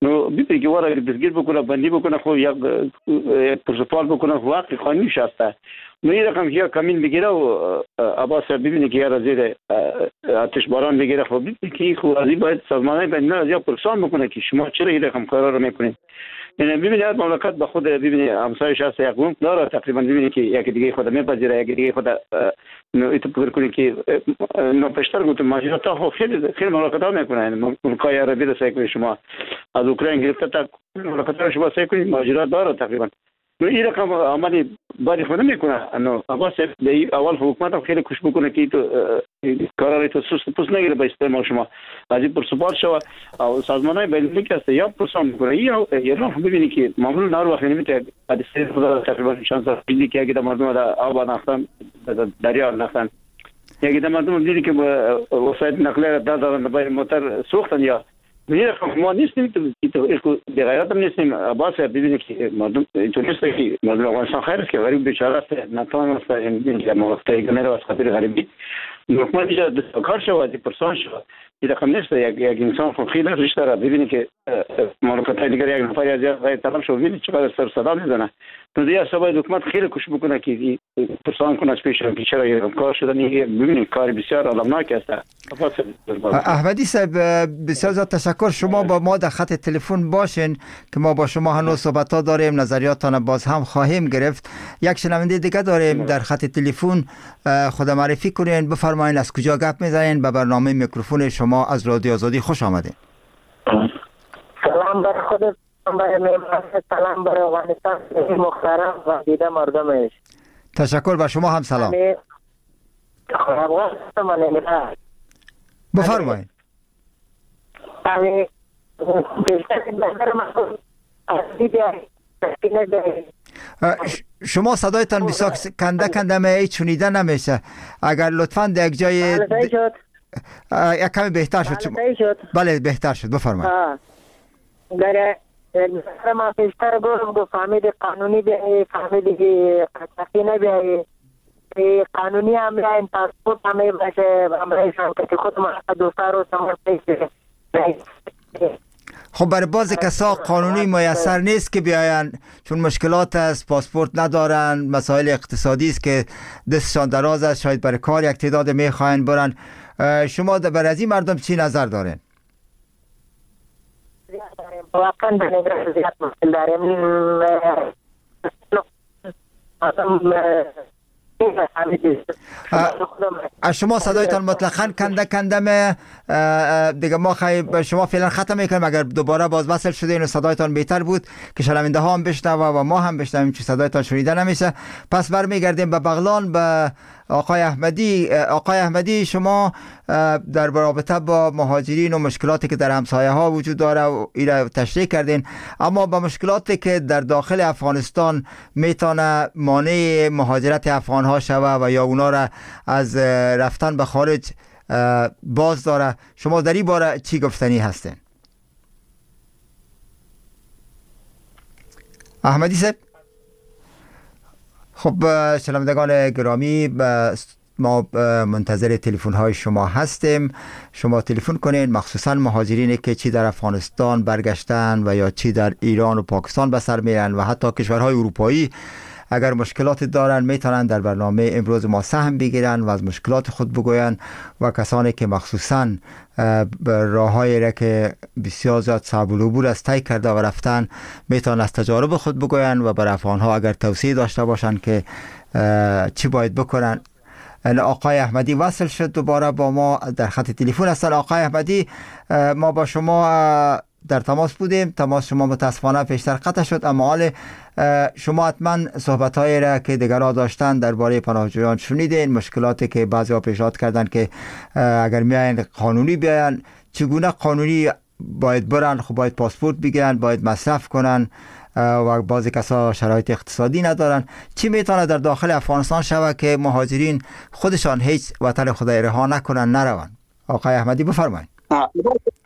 نو ببینید که وارد دستگیر بکنه بندی بکنه خب یک پروتکل بکنه واقعی قانونی شسته نو این رقم که کمین بگیره و عباس ببینید که یارا زیر آتش باران بگیره خب ببینید که خب از این باید سازمانهای بین الملل پرسان بکنه که شما چرا این رقم کارا رو میکنید. یعنی ببینید هر مملکت به خود ببینید همسایش هست یک گروه داره تقریبا ببینید که یک دیگه خود میپذیره یک دیگه خود نو ایت فکر کنید که نو پشتر گفتم ماجرا تا خیلی خیلی مملکت‌ها میکنن مملکت‌های عربی رو سعی شما از اوکراین گرفته تا مملکت‌ها شما سعی کنید ماجرا داره تقریبا نو این رقم عملی باری خود نمیکنه. نو عباس اول حکومت هم خیلی کوشش بکنه که تو کارا تو سوست پوست نگیره به استعمال شما از این پرسپورت شو او سازمان‌های بین‌المللی که است یا پرسان میکنه یا ایران هم ببینید که معمولا نار وقتی نمیته از سه خدا تقریبا شانس دیدی که اگه مردم در آب نختن دریا نختن یکی در مردم دیدی که وسایل نقلیه دادن به موتور سوختن یا میره ما نیستیم تو تو به غیرت هم نیستیم. عباس ببینید که مردم اینطور نیست که مردم افغانستان خیر است که غریب بیچاره است نتوان است این که موقعی کنه از خاطر غریبی حکومت اینجا کار شود پرسان شود این رقم نیست. یک یک انسان خود خیلی ریش داره ببینید که مملکت‌های دیگر یک نفر از یک طرف شو ببینید چقدر سر صدا میزنه تو دیگه سبای حکومت خیلی کوشش بکنه که پرسان کنه پیش که چرا این کار شده نیه ببینید کار بسیار علمناک است. احمدی صاحب بسیار زیاد تشکر شما با ما در خط تلفن باشین که ما با شما هنوز صحبت ها داریم نظریاتان باز هم خواهیم گرفت. یک شنونده دیگه داریم در خط تلفن خود معرفی کنین بفرمایید از کجا گپ میزنین به برنامه میکروفون شما از رادیو آزادی خوش آمدین. سلام بر خودت برای مهمان سلام برای افغانستان محترم و دیده مردمش. تشکر و شما هم سلام. بفرمایید. امی بیشتر بندر مسئول از دیده شما صدایتان بسیار کنده کنده می شنیده نمیشه. اگر لطفاً در یک جای یک کمی بهتر شد شما. بله بهتر شد بفرمایید. گر ما بیشتر گفتم که فهمید قانونی بیایی فهمید قطعی نبیایی قانونی هم این پاسپورت همه باشه همه شانکتی خود ما دوستا رو سمار پیشه. خب برای بعضی کسا قانونی میسر نیست که بیاین چون مشکلات است پاسپورت ندارن مسائل اقتصادی است که دستشان دراز است شاید برای کار یک تعداد میخواین برن. شما بر از این مردم چی نظر دارین؟ واقعا به نظر زیاد مشکل داریم. از شما صدایتان مطلقاً کنده کنده می دیگه ما خیلی شما فعلا ختم میکنیم اگر دوباره باز وصل شده اینو صدایتان بهتر بود که شنونده ها هم بشنوه و ما هم بشنویم چه صدایتان شنیده نمیشه. پس برمیگردیم به بغلان به آقای احمدی. آقای احمدی شما در رابطه با مهاجرین و مشکلاتی که در همسایه ها وجود داره و اینا تشریح کردین اما با مشکلاتی که در داخل افغانستان میتونه مانع مهاجرت افغان ها شوه و یا اونا را از رفتن به خارج باز داره شما در این باره چی گفتنی هستین؟ احمدی صاحب. خب شنوندگان گرامی ما منتظر تلفن های شما هستیم. شما تلفن کنین مخصوصا مهاجرینی که چی در افغانستان برگشتن و یا چی در ایران و پاکستان به سر میرن و حتی کشورهای اروپایی اگر مشکلات دارن میتونن در برنامه امروز ما سهم بگیرن و از مشکلات خود بگوین و کسانی که مخصوصا راههایی را که بسیار زیاد صعب العبور است طی کرده و رفتن میتونن از تجارب خود بگوین و بر افغانها اگر توصیه داشته باشن که چی باید بکنن. آقای احمدی وصل شد دوباره با ما در خط تلفن هستن. آقای احمدی ما با شما در تماس بودیم تماس شما متاسفانه پیشتر قطع شد اما حال شما حتما صحبت‌هایی را که دیگرها داشتن درباره پناهجویان شنیدین مشکلاتی که بعضی‌ها پیشنهاد کردن که اگر میاین قانونی بیاین چگونه قانونی باید برن خب باید پاسپورت بگیرن باید مصرف کنن و بعضی کسا شرایط اقتصادی ندارن. چی میتونه در داخل افغانستان شود که مهاجرین خودشان هیچ وطن خود رها نکنن نرون؟ آقای احمدی بفرمایید.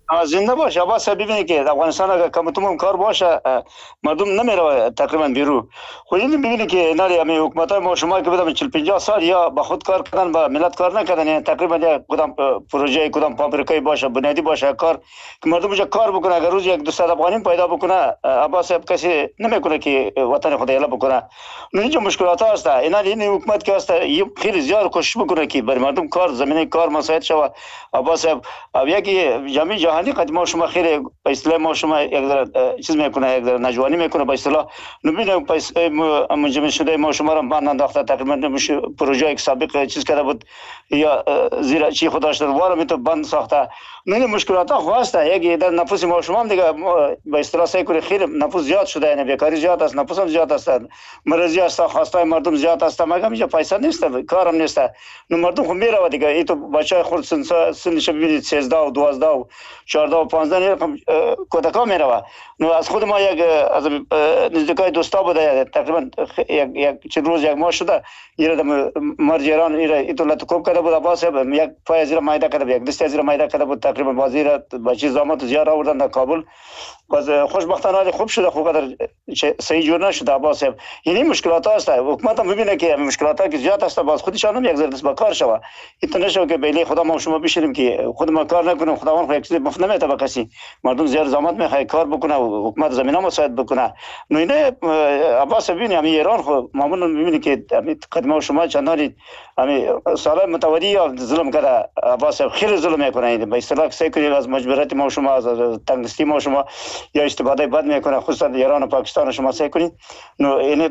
زنده باشه. عباس ببینید که در افغانستان اگر کم توم کار باشه مردم نمیره تقریبا بیرو. خو این ببینید که اینا همه حکومت های ما شما که بدم چهل پنجاه سال یا با خود کار کردن با ملت کار نکردن، تقریبا کدام پروژه کدام فابریکه باشه بنیادی باشه کار که مردم اونجا کار بکنه، اگر روز یک دویست افغانی پیدا بکنه عباس کسی نمیکنه که وطن خود اعلا بکنه. اینجا مشکلات هست. اینا این حکومت که هست خیلی زیاد کوشش بکنه که برای مردم کار زمینه کار مساعد شود. عباس اب یکی جامعه جهانی قد ما شما خیلی به اصطلاح ما شما یک ذره چیز میکنه، یک ذره نجوانی میکنه به اصطلاح. نمیدونم پیسه منجمد شده ما شما را بند انداخته، تقریبا پروژه یک سابق چیز کرده بود یا زیر چی خودش رو وارم تو بند ساخته. نه مشکلات ها خواسته یک در نفوس ما شما هم دیگه به اصطلاح سعی کنید، خیلی نفوس زیاد شده، یعنی بیکاری زیاد است، نفوس هم زیاد است، مرضی است، خواسته مردم زیاد است، مگه اینجا پیسه نیست، کارم نیست. نو مردم خو میره دیگه. ای تو بچای خود سن سنش ببینید سیزده و دوازده و چهارده و پانزده رقم کودکا میره. نو از خود ما یک از نزدیکای دوستا بوده تقریبا یک یک چند روز یک ماه شده ایره مرجیران ایره ای تو لطکوب کرده بود. عباس یک پای زیر مایده کرده، یک دسته زیر مایده کرده بود، تقریبا وزیر بچی زامت زیاد آوردن در کابل. باز خوشبختانه خوب شده، خوب قدر صحیح جور نشده. عباس یعنی مشکلات هست. حکومت هم ببینه که مشکلات ها که زیاد است، باز خودشان هم یک ذره دست به کار شوه. این نشه که بیلی خدا ما شما بشینیم که خود ما کار نکنیم، خداوند خو یک چیز مفت نمیده به کسی. مردم زیاد زحمت میخواد کار بکنه و حکومت زمینه مساعد بکنه. نو اینه عباس ببینیم ایران خو معمولا میبینی که قدم شما چندانی همین سال متوالی ظلم کرده. عباس خیلی ظلم میکنه، به اصطلاح سعی کنید از مجبوریت ما شما از تنگستی ما شما یا استفاده بد میکنه، خصوصا ایران و پاکستان شما سعی کنید. نو این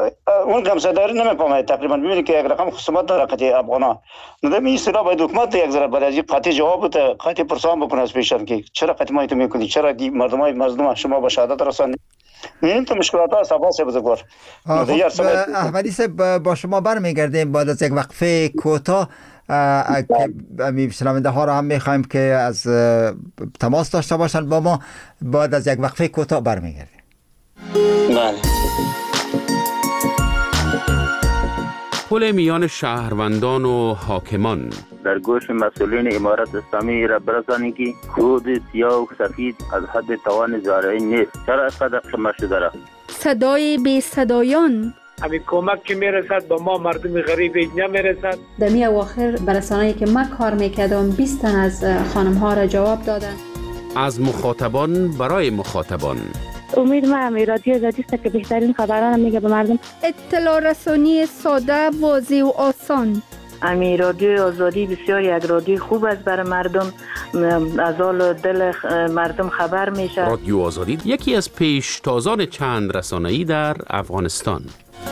اون گمسداری نمیفهمه. تقریبا میبینی که یک رقم خصومت داره قضیه افغانا. نو در این اصطلاح باید حکومت یک ذره برای از قطعی جواب بده، قطعی پرسان بکنه از پیشان که چرا قطعی ما تو میکنید، چرا مردمای مظلوم شما به شهادت رساندید. این تو مشکلات هست. عباس بزرگوار احمدی صاحب با شما برمیگردیم بعد از یک وقفه کوتاه. شنونده ها را هم میخوایم که از تماس داشته باشند با ما. بعد از یک وقفه کوتاه برمیگردیم. بله. پل میان شهروندان و حاکمان در گوش مسئولین امارت اسلامی را برسانید که خود سیاه و سفید از حد توان زارعی نیست. چرا اینقدر قمه شده را؟ صدای بی صدایان همین کمک که میرسد به ما مردم غریب نمیرسد. در می اواخر برسانه‌ای که من کار میکردم بیست تن از خانم ها را جواب دادن. از مخاطبان برای مخاطبان. امید ما هم رادیو آزادی است که بهترین خبران میگه به مردم. اطلاع رسانی ساده، واضح و آسان. امی رادیو آزادی بسیار یک رادیو خوب است برای مردم، از حال دل مردم خبر میشه. رادیو آزادی یکی از پیشتازان چند رسانه‌ای در افغانستان.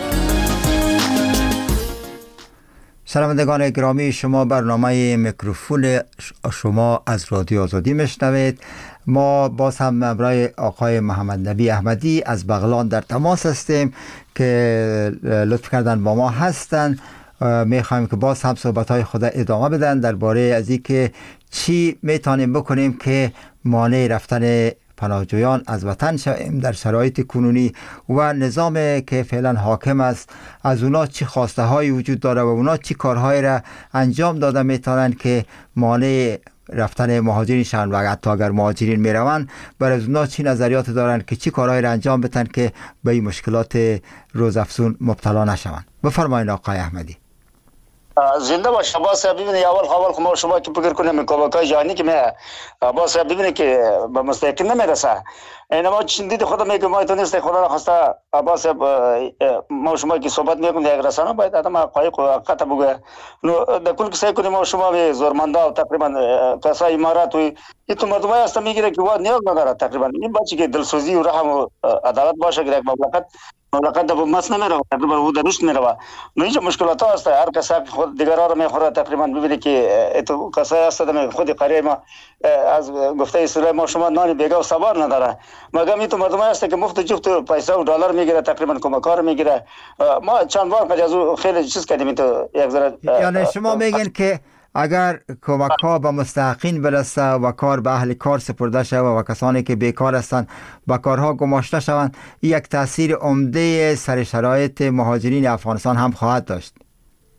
شنوندگان گرامی، شما برنامه میکروفون شما از رادیو آزادی میشنوید. ما باز هم همراه آقای محمد نبی احمدی از بغلان در تماس هستیم که لطف کردن با ما هستن. میخوایم که باز هم صحبت‌های خود ادامه بدن درباره از اینکه چی میتونیم بکنیم که مانع رفتن پناهجویان از وطن شویم در شرایط کنونی و نظامی که فعلا حاکم است، از اونا چی خواسته هایی وجود داره و اونا چی کارهایی را انجام داده میتونن که مانع رفتن مهاجرین شوند و حتی اگر مهاجرین میروند برای از اونا چی نظریات دارن که چی کارهایی را انجام بدن که به این مشکلات روزافزون مبتلا نشوند. بفرمایید آقای احمدی. زنده باش. عباس ببینید اول اول خو شما که فکر کنیم کمک‌های جهانی که می عباس ببینید که به مستحق نمیرسه. اینا چندی خدا میگه ما تو نیست، خدا خواسته. عباس ما شما که صحبت میکنیم یک رسانه باید آدم حقایق و حقیقت بگه. نو در کل کسایی کنیم ما شما به زورمندا تقریبا کسای امارات و این تو مردمای است میگیره که واد نیاز نداره. تقریبا این بچی که دلسوزی و رحم و عدالت باشه که یک مملکت مملکت در مس نمیره، تقریبا او در رشد میره. نو اینجا مشکلات هست. هر کس خود دیگران رو میخوره. تقریبا ببینید که تو کسای هست در خود قریه ما از گفته اصطلاح ما شما نان بیگا و سوار نداره. مگه می تو مردم هست که مفت جفت پیسه و دلار میگیره، تقریبا کمکار میگیره. ما چند بار که خیلی چیز کردیم تو یک ذره. یعنی شما میگین که اگر کمک ها به مستحقین برسه و کار به اهل کار سپرده شود و کسانی که بیکار هستند با کارها گماشته شوند، یک تاثیر عمده سر شرایط مهاجرین افغانستان هم خواهد داشت.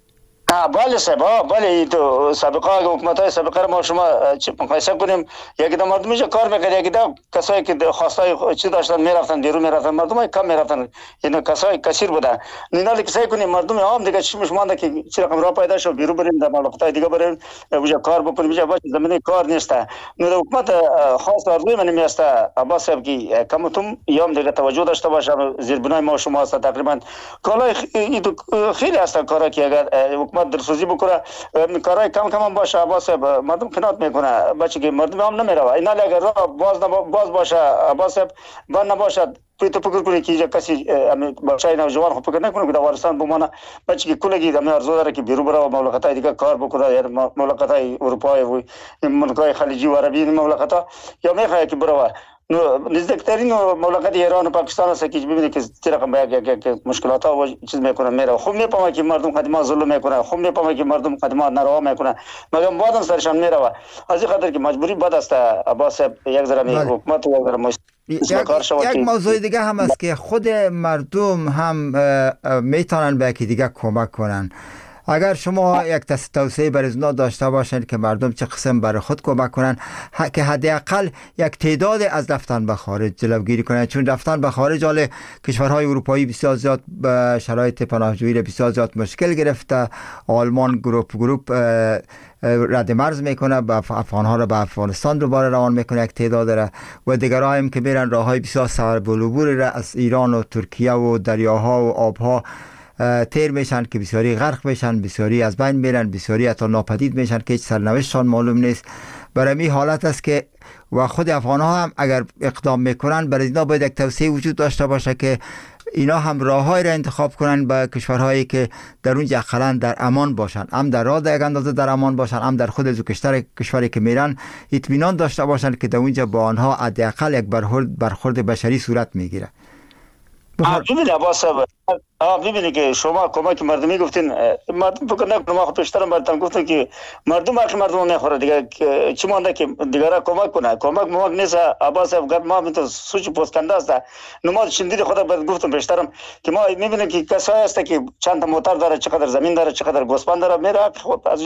ها بله صاحب بله تو سابقه حکومت های سابقه ما شما مقایسه کنیم یکی در مردم اینجا کار میکرد یکی در کسایی که خواستای چی داشتن میرفتن بیرون میرفتن مردم های کم میرفتن یعنی کسای کثیر بودن نینالی کسایی کنیم مردم عام دیگه چی مشمانده که چی رقم راه پیدا شد بیرون بریم در مملکت‌های دیگه بریم اونجا کار بکنیم اینجا باشه زمینه کار نیست نو حکومت خاص روی من میاست عباس صاحب که کمتون یام دیگه توجه داشته باشه زیربنای ما شما است تقریبا کالای خیلی است کارا که اگر حکومت درسوزی بکنه کارای کم کم باشه عباس صاحب مردم قناعت میکنه بچه که مردم هم نمیره اینا اگر راه باز باز باشه عباس صاحب بند نباشد تو فکر کنی که کسی بچه‌ای نوجوان خب فکر نکنه که در افغانستان بمونه بچه که کلگی همه ارزو داره که بیرون بره و مملکت‌های دیگه کار بکنه یا مملکت‌های اروپایی و مملکت‌های خلیجی و عربی مملکت‌ها یا میخواد که بره نزدیکترین مملکت ایران و پاکستان است که ببینید که چه رقم یک یک مشکلات ها و چیز میکنه میره خوب میفهمه که مردم خدمات ظلم میکنه خوب میفهمه که مردم خدمات ناروا میکنه مگر بعدم سرشان میره از این خاطر که مجبوری بد است عباس یک ذره حکومت و یک ذره یک موضوع دیگه هم است که خود مردم هم میتونن به یکی دیگه کمک کنن. اگر شما یک توصیه بر ازنا داشته باشند که مردم چه قسم برای خود کمک کنن که حداقل یک تعداد از رفتن به خارج جلوگیری کنند، چون رفتن به خارج حال کشورهای اروپایی بسیار زیاد به شرایط پناهجویی بسیار زیاد مشکل گرفته. آلمان گروپ گروپ رد مرز میکنه به افغانها را به افغانستان دوباره روان میکنه یک تعداد را و دیگرها هم که میرن راههای بسیار صعب العبور را از ایران و ترکیه و دریاها و آبها تیر میشن که بسیاری غرق میشن، بسیاری از بین میرن، بسیاری حتی ناپدید میشن که هیچ سرنوشتشان معلوم نیست. برای می حالت است که و خود افغان ها هم اگر اقدام میکنن برای اینا باید یک توصیه وجود داشته باشه که اینا هم راههایی را انتخاب کنن به کشورهایی که در اونجا اقلا در امان باشن، هم در راه یک اندازه در امان باشن، هم در خود زوکشتر کشوری که میرن اطمینان داشته باشن که در اونجا با آنها حداقل یک برخورد برخورد بشری صورت میگیره. ببینید عباس صاحب ببینید که شما کمک مردمی گفتین مردم فکر نکنم ما خود پیشتر براتون گفتم که مردم حق مردم نخوره دیگه چی مونده که دیگران کمک کنه کمک ممک نیست عباس صاحب گفت ما تو سوچ پوسکنده است نماز شندید خدا برات گفتم پیشترم که ما میبینیم که کسایی هست که چند تا موتر داره چقدر زمین داره چقدر گوسفند داره میره خود از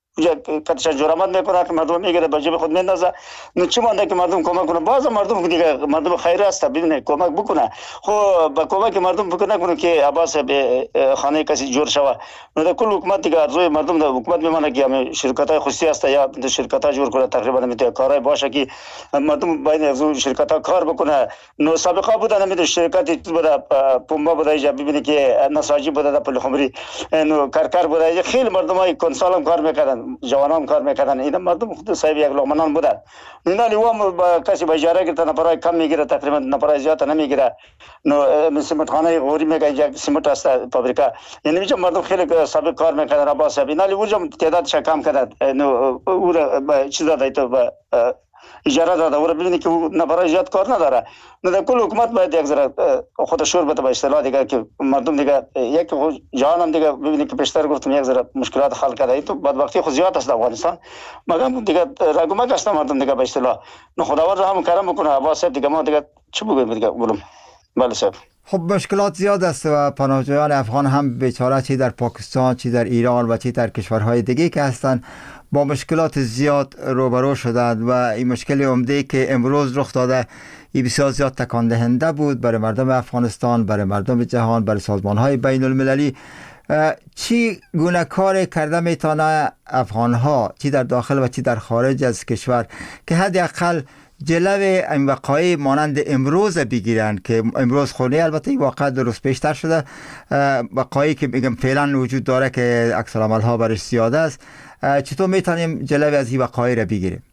کتش جرامت میکنه که مردم میگیره به جیب خود میندازه نو چی مونده که مردم کمک کنه باز مردم دیگه مردم خیر است ببینه کمک بکنه خب با کمک مردم فکر نکنه که عباس به خانه کسی جور شوه نو در کل حکومت دیگه ارزوی مردم در حکومت میمونه که همه شرکت های خصوصی است یا شرکت ها جور کنه تقریبا میتونه کارهای باشه که مردم باید از شرکت ها کار بکنه نو سابقه بودن میتونه شرکتی بوده پومبا بوده اینجا ببینید که نساجی بوده در پل خمری نو کارکار بوده خیلی مردم های کنسال کار میکردن جوانان کار میکردن این مردم خود صاحب یک لقمنان بودن اینا لیوام با کسی به اجاره گرفته نفرای کم میگیره تقریبا نفرای زیاد نمیگیره نو سیمنت خانه غوری میگه اینجا سیمنت است فابریکا یعنی اینجا مردم خیلی سابق کار میکردن عباس صاحب اینا لیوام تعدادش کم کردن نو او چیز داده تو اجاره داده و ببینید که نفرای زیاد کار نداره نه در کل حکومت باید یک ذره خود شور بده به اصطلاح دیگه که مردم دیگه یک جهان هم دیگه ببینید که پیشتر گفتم یک ذره مشکلات حل کرده تو بدبختی خود زیاد است در افغانستان مگر دیگه رگومک است مردم دیگه به اصطلاح نه خداوند هم کرم بکنه عباس صاحب دیگه ما دیگه چه بگیم دیگه بولم بله صاحب خب مشکلات زیاد است و پناهجویان افغان هم بیچاره چی در پاکستان چی در ایران و چی در کشورهای دیگه که هستند با مشکلات زیاد روبرو شدند و این مشکل عمده که امروز رخ داده این بسیار زیاد تکان دهنده بود برای مردم افغانستان، برای مردم جهان، برای سازمان‌های بین المللی. چی گونه کار کرده میتونه افغان‌ها چی در داخل و چی در خارج از کشور که حداقل جلوی این وقایع مانند امروز بگیرن که امروز خونه البته این واقع درست پیشتر شده وقایعی که میگم فعلا وجود داره که عکس العمل‌ها برش زیاده است چطور میتونیم جلوی از این وقایع را بگیریم؟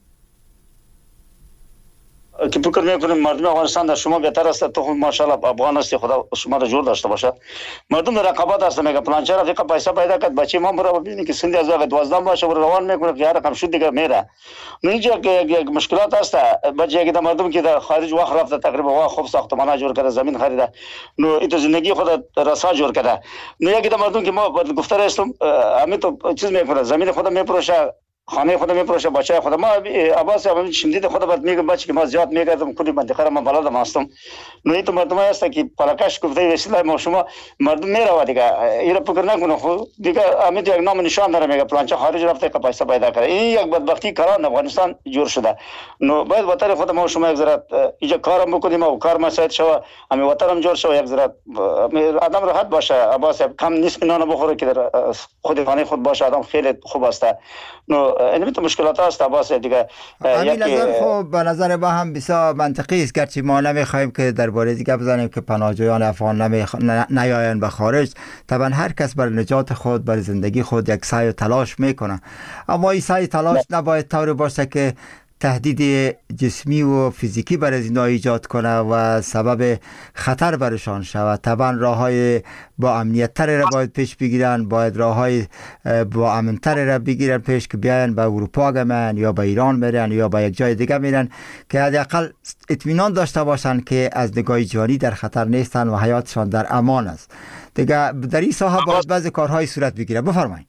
که فکر میکنیم مردم افغانستان در شما بهتر است تو ماشاءالله افغان است خدا شما را جور داشته باشه مردم در رقابت است میگه پلانچر رفیق پیسه پیدا کرد بچه ما برو ببینید که سندی از وقت دوازده باشه برو روان میکنه که هر رقم شد دیگه میره اینجا یک مشکلات است بچه که مردم که در خارج وقت رفته تقریبا وقت خوب ساختمان جور کرده زمین خریده نو این زندگی خود رسا جور کرده نو یکی مردم که ما گفته هستم همین تو چیز میکنه زمین خود میفروشه خانه خودم میفروشه، بچه خودم. ما عباس هم شمدید خودم بعد میگم بچه که ما زیاد میگردم کلی منطقه را من بلدم هستم. نوعی تو مردم هست که پلاکش گفته وسیله ما شما مردم میره دیگه اینا فکر نکنه خود دیگه امید یک نام نشان داره میگه پلانچه خارج رفته که پیسه پیدا کنه. این یک بدبختی کاران افغانستان جور شده. نو باید وطن خود ما شما یک ذره اینجا کارم بکنیم و کار مساعد شو همین وطنم جور شو یک ذره آدم راحت باشه. عباس کم نیست نان بخوره که در خود خانه خود باشه آدم خیلی خوب است. نو این تو مشکلات هست عباس دیگه. همین نظر خب به نظر ما هم بسیار منطقی است، گرچه ما نمیخوایم که درباره دیگه بزنیم که پناهجویان افغان نمیخ... نیاین به خارج. طبعا هر کس بر نجات خود بر زندگی خود یک سعی و تلاش میکنه، اما این سعی تلاش نباید طوری باشه که تهدید جسمی و فیزیکی برای اینا ایجاد کنه و سبب خطر برشان شود. طبعا راههای با امنیت تر را باید پیش بگیرن، باید راههای با امن تر را بگیرن پیش که بیاین به اروپا گمن یا به ایران میرن یا به یک جای دیگه میرن که حداقل اطمینان داشته باشن که از نگاه جانی در خطر نیستن و حیاتشان در امان است. دیگه در این ساحه باید بعضی کارهای صورت بگیره. بفرمایید.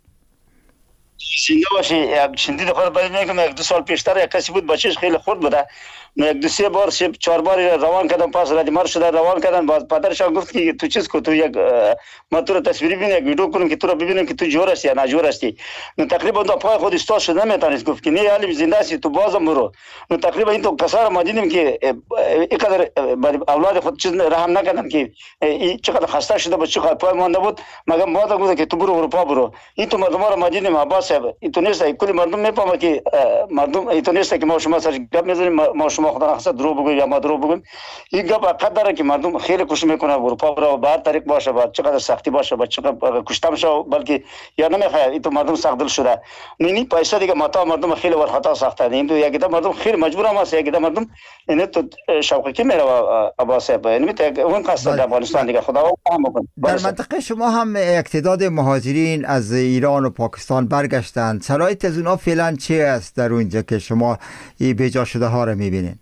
زنده باشی. یک شندید خود باید میگم یک دو سال پیشتر یک کسی بود بچهش خیلی خورد بوده، یک دو سه بار سه چهار بار روان کردم پاس ردیمار شده روان کردن. باز پدرش گفت که تو چیز کو تو یک ما تو رو تصویری ببینیم یک ویدیو کنیم که تو رو ببینیم که تو جور هستی یا نجور هستی. نو تقریبا دو پای خود استاد شده نمیتونست گفت که نه علی زنده هستی تو بازم برو. نو تقریبا این تو کسار ما دیدیم که اینقدر اولاد خود چیز رحم نکردن که این چقدر خسته شده بود چقدر پای مونده بود. مگم بعد گفت که تو برو اروپا برو. این تو مردم رو ما دیدیم عباس صاحب این تو نیست کلی مردم میفهمه که مردم این تو نیست که ما شما سر گپ میزنیم ما شما خدا نخواسته درو بگویم یا ما درو بگویم. این گپ حقیقت داره که مردم خیلی کوشش میکنه اروپا برو بر طریق باشه با چقدر سختی باشه با چقدر کشته شه بلکه یا نمیخواد. این تو مردم سخت دل شده. نه پیسه دیگه متا مردم خیلی ور خطا ساخته. این تو یک مردم خیلی مجبور هم است، یک مردم این تو شوقی که میره عباس صاحب این تو اون قصد در افغانستان دیگه خدا فهم کنه. در منطقه شما هم تعداد مهاجرین از ایران و پاکستان برگشتند. شرایط از اونها فعلا چی است در اونجا که شما این بیجا شده ها رو میبینین؟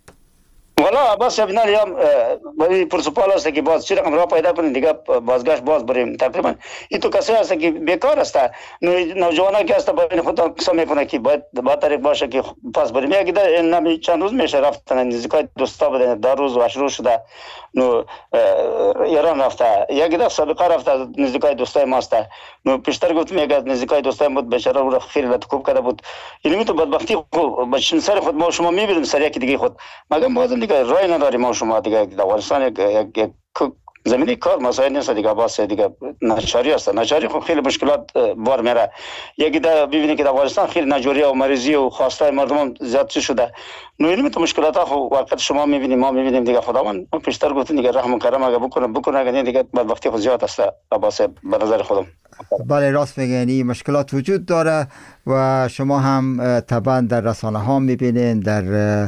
والا عباس ابن اليوم ولی پرسپال است که باز چی رقم را پیدا کنیم دیگه بازگشت باز بریم. تقریبا این تو کسی است که بیکار است. نوجوانا که است باید خود قسم میکنه که باید با طریق باشه که پاس بریم. یک ده نمی چند روز میشه رفتن نزدیکای دوستا بده در روز و هشت روز شده نو ایران رفته. یک ده سابقه رفته نزدیکای دوستای ماست. نو پیشتر گفتم یک نزدیکای دوستای بود بیچاره رو خیلی لطکوب کرده بود. اینمی تو بدبختی با سر خود ما شما میبینیم سر یک دیگه خود مگم بازم دیگه رای نداریم ما شما دیگه در افغانستان یک یک زمینی کار مسائل نیست دیگه. باز دیگه ناچاری است. ناچاری خب خیلی مشکلات بار میره. یکی دا ببینید که در افغانستان خیلی ناجوری و مریضی و خواسته مردم زیاد شده. نو اینم تو مشکلات ها خب وقت شما میبینیم ما میبینیم دیگه. خداوند پیشتر گفت دیگه رحم و کرم اگه بکنه بکنه اگه دیگه بعد وقتی خود زیاد است. عباس به نظر خودم بله راست میگنی مشکلات وجود داره و شما هم طبعا در رسانه ها میبینین در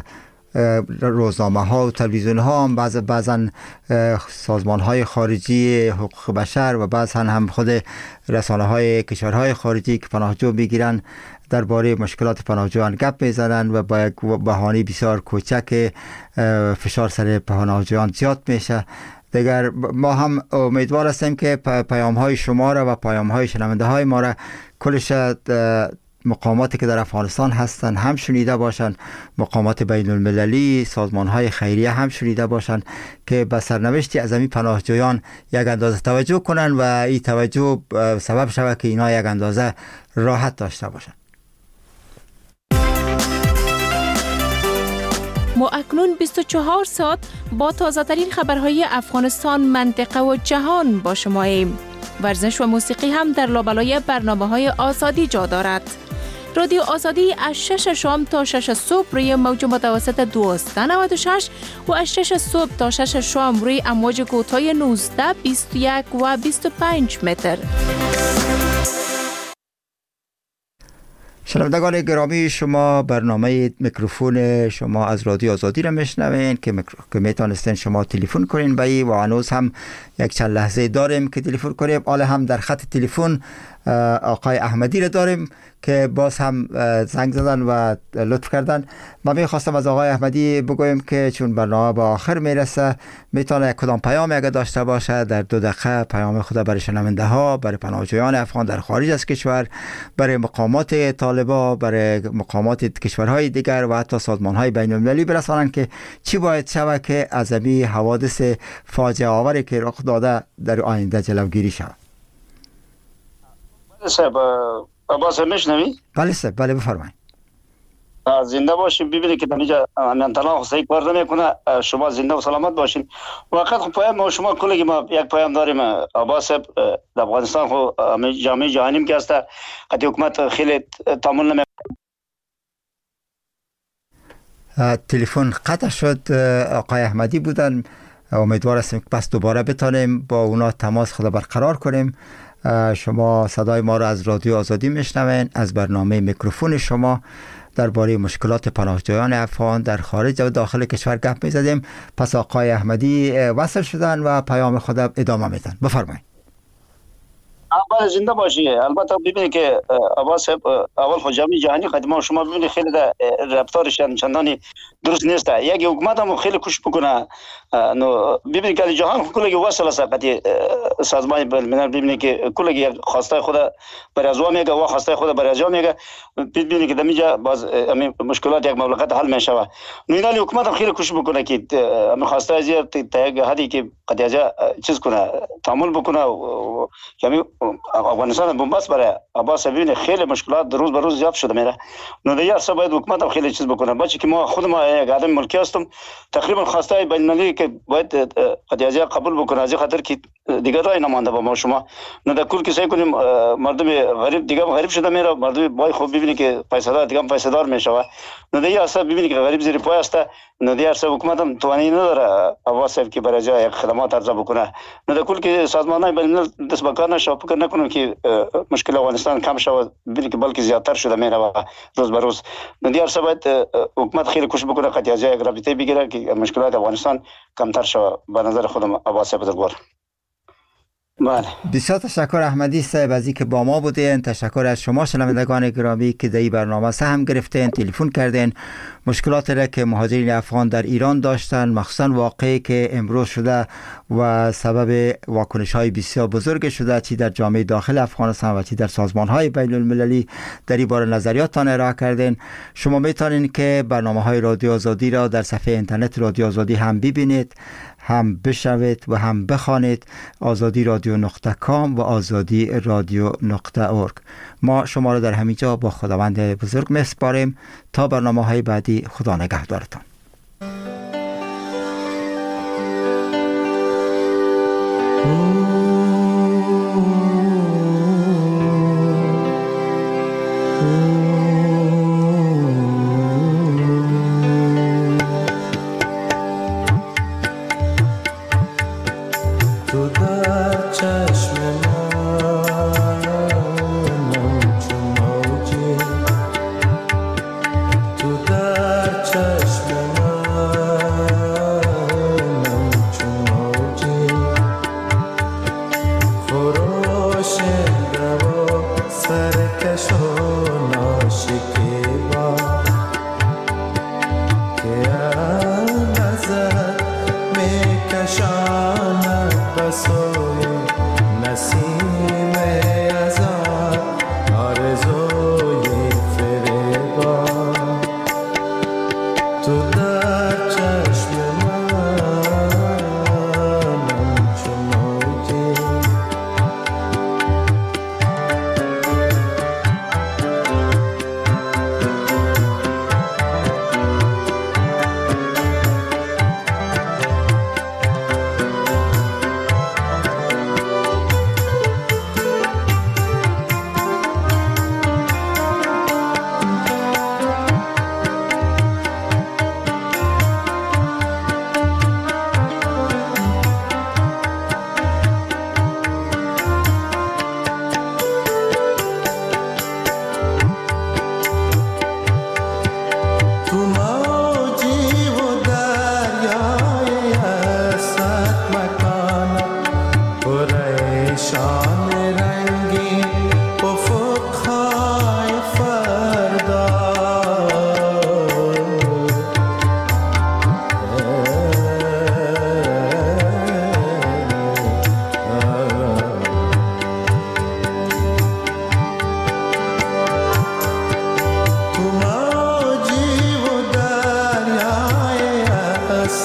روزنامه ها و تلویزیون ها هم بعض بعضا سازمان های خارجی حقوق بشر و بعضا هم خود رسانه های کشورهای خارجی که پناهجو میگیرن درباره مشکلات پناهجویان گپ میزنن و با یک بهانه بسیار کوچک فشار سر پناهجویان زیاد میشه. دیگر ما هم امیدوار هستیم که پیام های شما را و پیام های شنونده های ما را کلش مقاماتی که در افغانستان هستند هم شنیده باشند، مقامات بین المللی، سازمان های خیریه هم شنیده باشند که به سرنوشت اعظمی پناهجویان یک اندازه توجه کنند و این توجه سبب شود که اینا یک اندازه راحت داشته باشند. ما اکنون بیست و چهار ساعت با تازه ترین خبرهای افغانستان، منطقه و جهان با شماییم. ورزش و موسیقی هم در لابلای برنامه‌های آزادی جا دارد. رادیو آزادی از شش شام تا شش صبح روی موج متوسط دویست و نود و شش و از شش صبح تا شش شام روی امواج کوتاه نوزده، بیست و یک و بیست و پنج متر. شنوندگان گرامی، شما برنامه میکروفون شما از رادیو آزادی را میشنوین که میکرو... که میتونستین شما تلفن کنین به ای و هنوز هم یک چند لحظه داریم که تلفن کنیم. حالا هم در خط تلفن آقای احمدی را داریم که باز هم زنگ زدن و لطف کردن. من میخواستم از آقای احمدی بگویم که چون برنامه به آخر میرسه میتونه کدام پیام اگه داشته باشه در دو دقیقه پیام خود برای شنونده ها، برای پناهجویان افغان در خارج از کشور، برای مقامات طالبا، برای مقامات کشورهای دیگر و حتی سازمانهای بین المللی برسانند که چی باید شود که از این حوادث فاجعه آوری که رخ داده در آینده جلوگیری شود. صاحب عباس میشنوی؟ بله صاحب، بله بفرمایید. زنده باشین. ببینید که در اینجا امنیت‌الله حسین کار نمیکنه. شما زنده و سلامت باشین. وقت خب پیام ما شما کلی ما یک پیام داریم عباس صاحب. در افغانستان خو جامعه جهانی که است قد حکومت خیلی تعامل نمی تلفن قطع شد. آقای احمدی بودن. امیدوار هستیم که پس دوباره بتانیم با اونا تماس خود برقرار کنیم. شما صدای ما را از رادیو آزادی میشنوین، از برنامه میکروفون شما درباره مشکلات پناهجویان افغان در خارج و داخل کشور گپ میزدیم. پس آقای احمدی وصل شدن و پیام خود ادامه میدن. بفرمایید. اول زنده باشی. البته ببینید که عباس اول خود جامعه جهانی قدما شما ببینید خیلی در رفتارش چندانی درست نیست. یک حکومت هم خیلی کوشش بکنه. نو ببینید که جهان کلی وصل است. قضیه سازمان بین الملل ببینید که کلی خواسته خود برای ازوا میگه و خواسته خود برای ازوا میگه. ببینید که دمیجا باز همین مشکلات یک مملکت حل میشه. نو اینا حکومت هم خیلی کوشش بکنه که همین خواسته از تا یک حدی که قضیه چیز کنه، تعامل بکنه. همین افغانستان بنبست برای عباس ببینید خیلی مشکلات روز به روز زیاد شده میره. نو دیگه اصلا باید حکومت هم خیلی چیز بکنه. بچه که ما خود ما یک آدم ملکی هستم تقریبا خواسته بین المللی که باید قضیه قبول بکنه از خاطر که دیگه رای نمانده با ما شما. نو در کل که سعی کنیم مردم غریب دیگه غریب شده میره، مردم بای خوب ببینید که پیسه دار دیگه پیسه دار میشه. نو دیگه اصلا ببینید که غریب زیر پای است. نو دیگه اصلا حکومت هم توانی نداره عباس که برای جای یک خدمات عرضه بکنه. نو در کل که سازمان‌های بین الملل دست به کار نشه، فکر نکنم که مشکل افغانستان کم شود، ببینید که بلکه زیادتر شده میره و روز به روز. نو دیگه اصلا باید حکومت خیلی کوشش بکنه قضیه یک رابطه بگیره که مشکلات افغانستان کمتر شود. به نظر خودم عباس بزرگوار. بله. بسیار تشکر احمدی صاحب از اینکه با ما بودین. تشکر از شما شنوندگان گرامی که در این برنامه سهم گرفتین، تلفن کردین. مشکلاتی را که مهاجرین افغان در ایران داشتن، مخصوصا واقعی که امروز شده و سبب واکنش های بسیار بزرگ شده، چی در جامعه داخل افغانستان و چی در سازمان های بین المللی، در این باره نظریاتتان ارائه کردین. شما میتونین که برنامه های رادیو آزادی را در صفحه اینترنت رادیو آزادی هم ببینید، هم بشنوید و هم بخوانید. آزادی رادیو نقطه کام و آزادی رادیو نقطه اورگ. ما شما را در همینجا با خداوند بزرگ میسپاریم تا برنامه های بعدی. خدا نگهدارتان.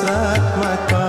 حسرت مکن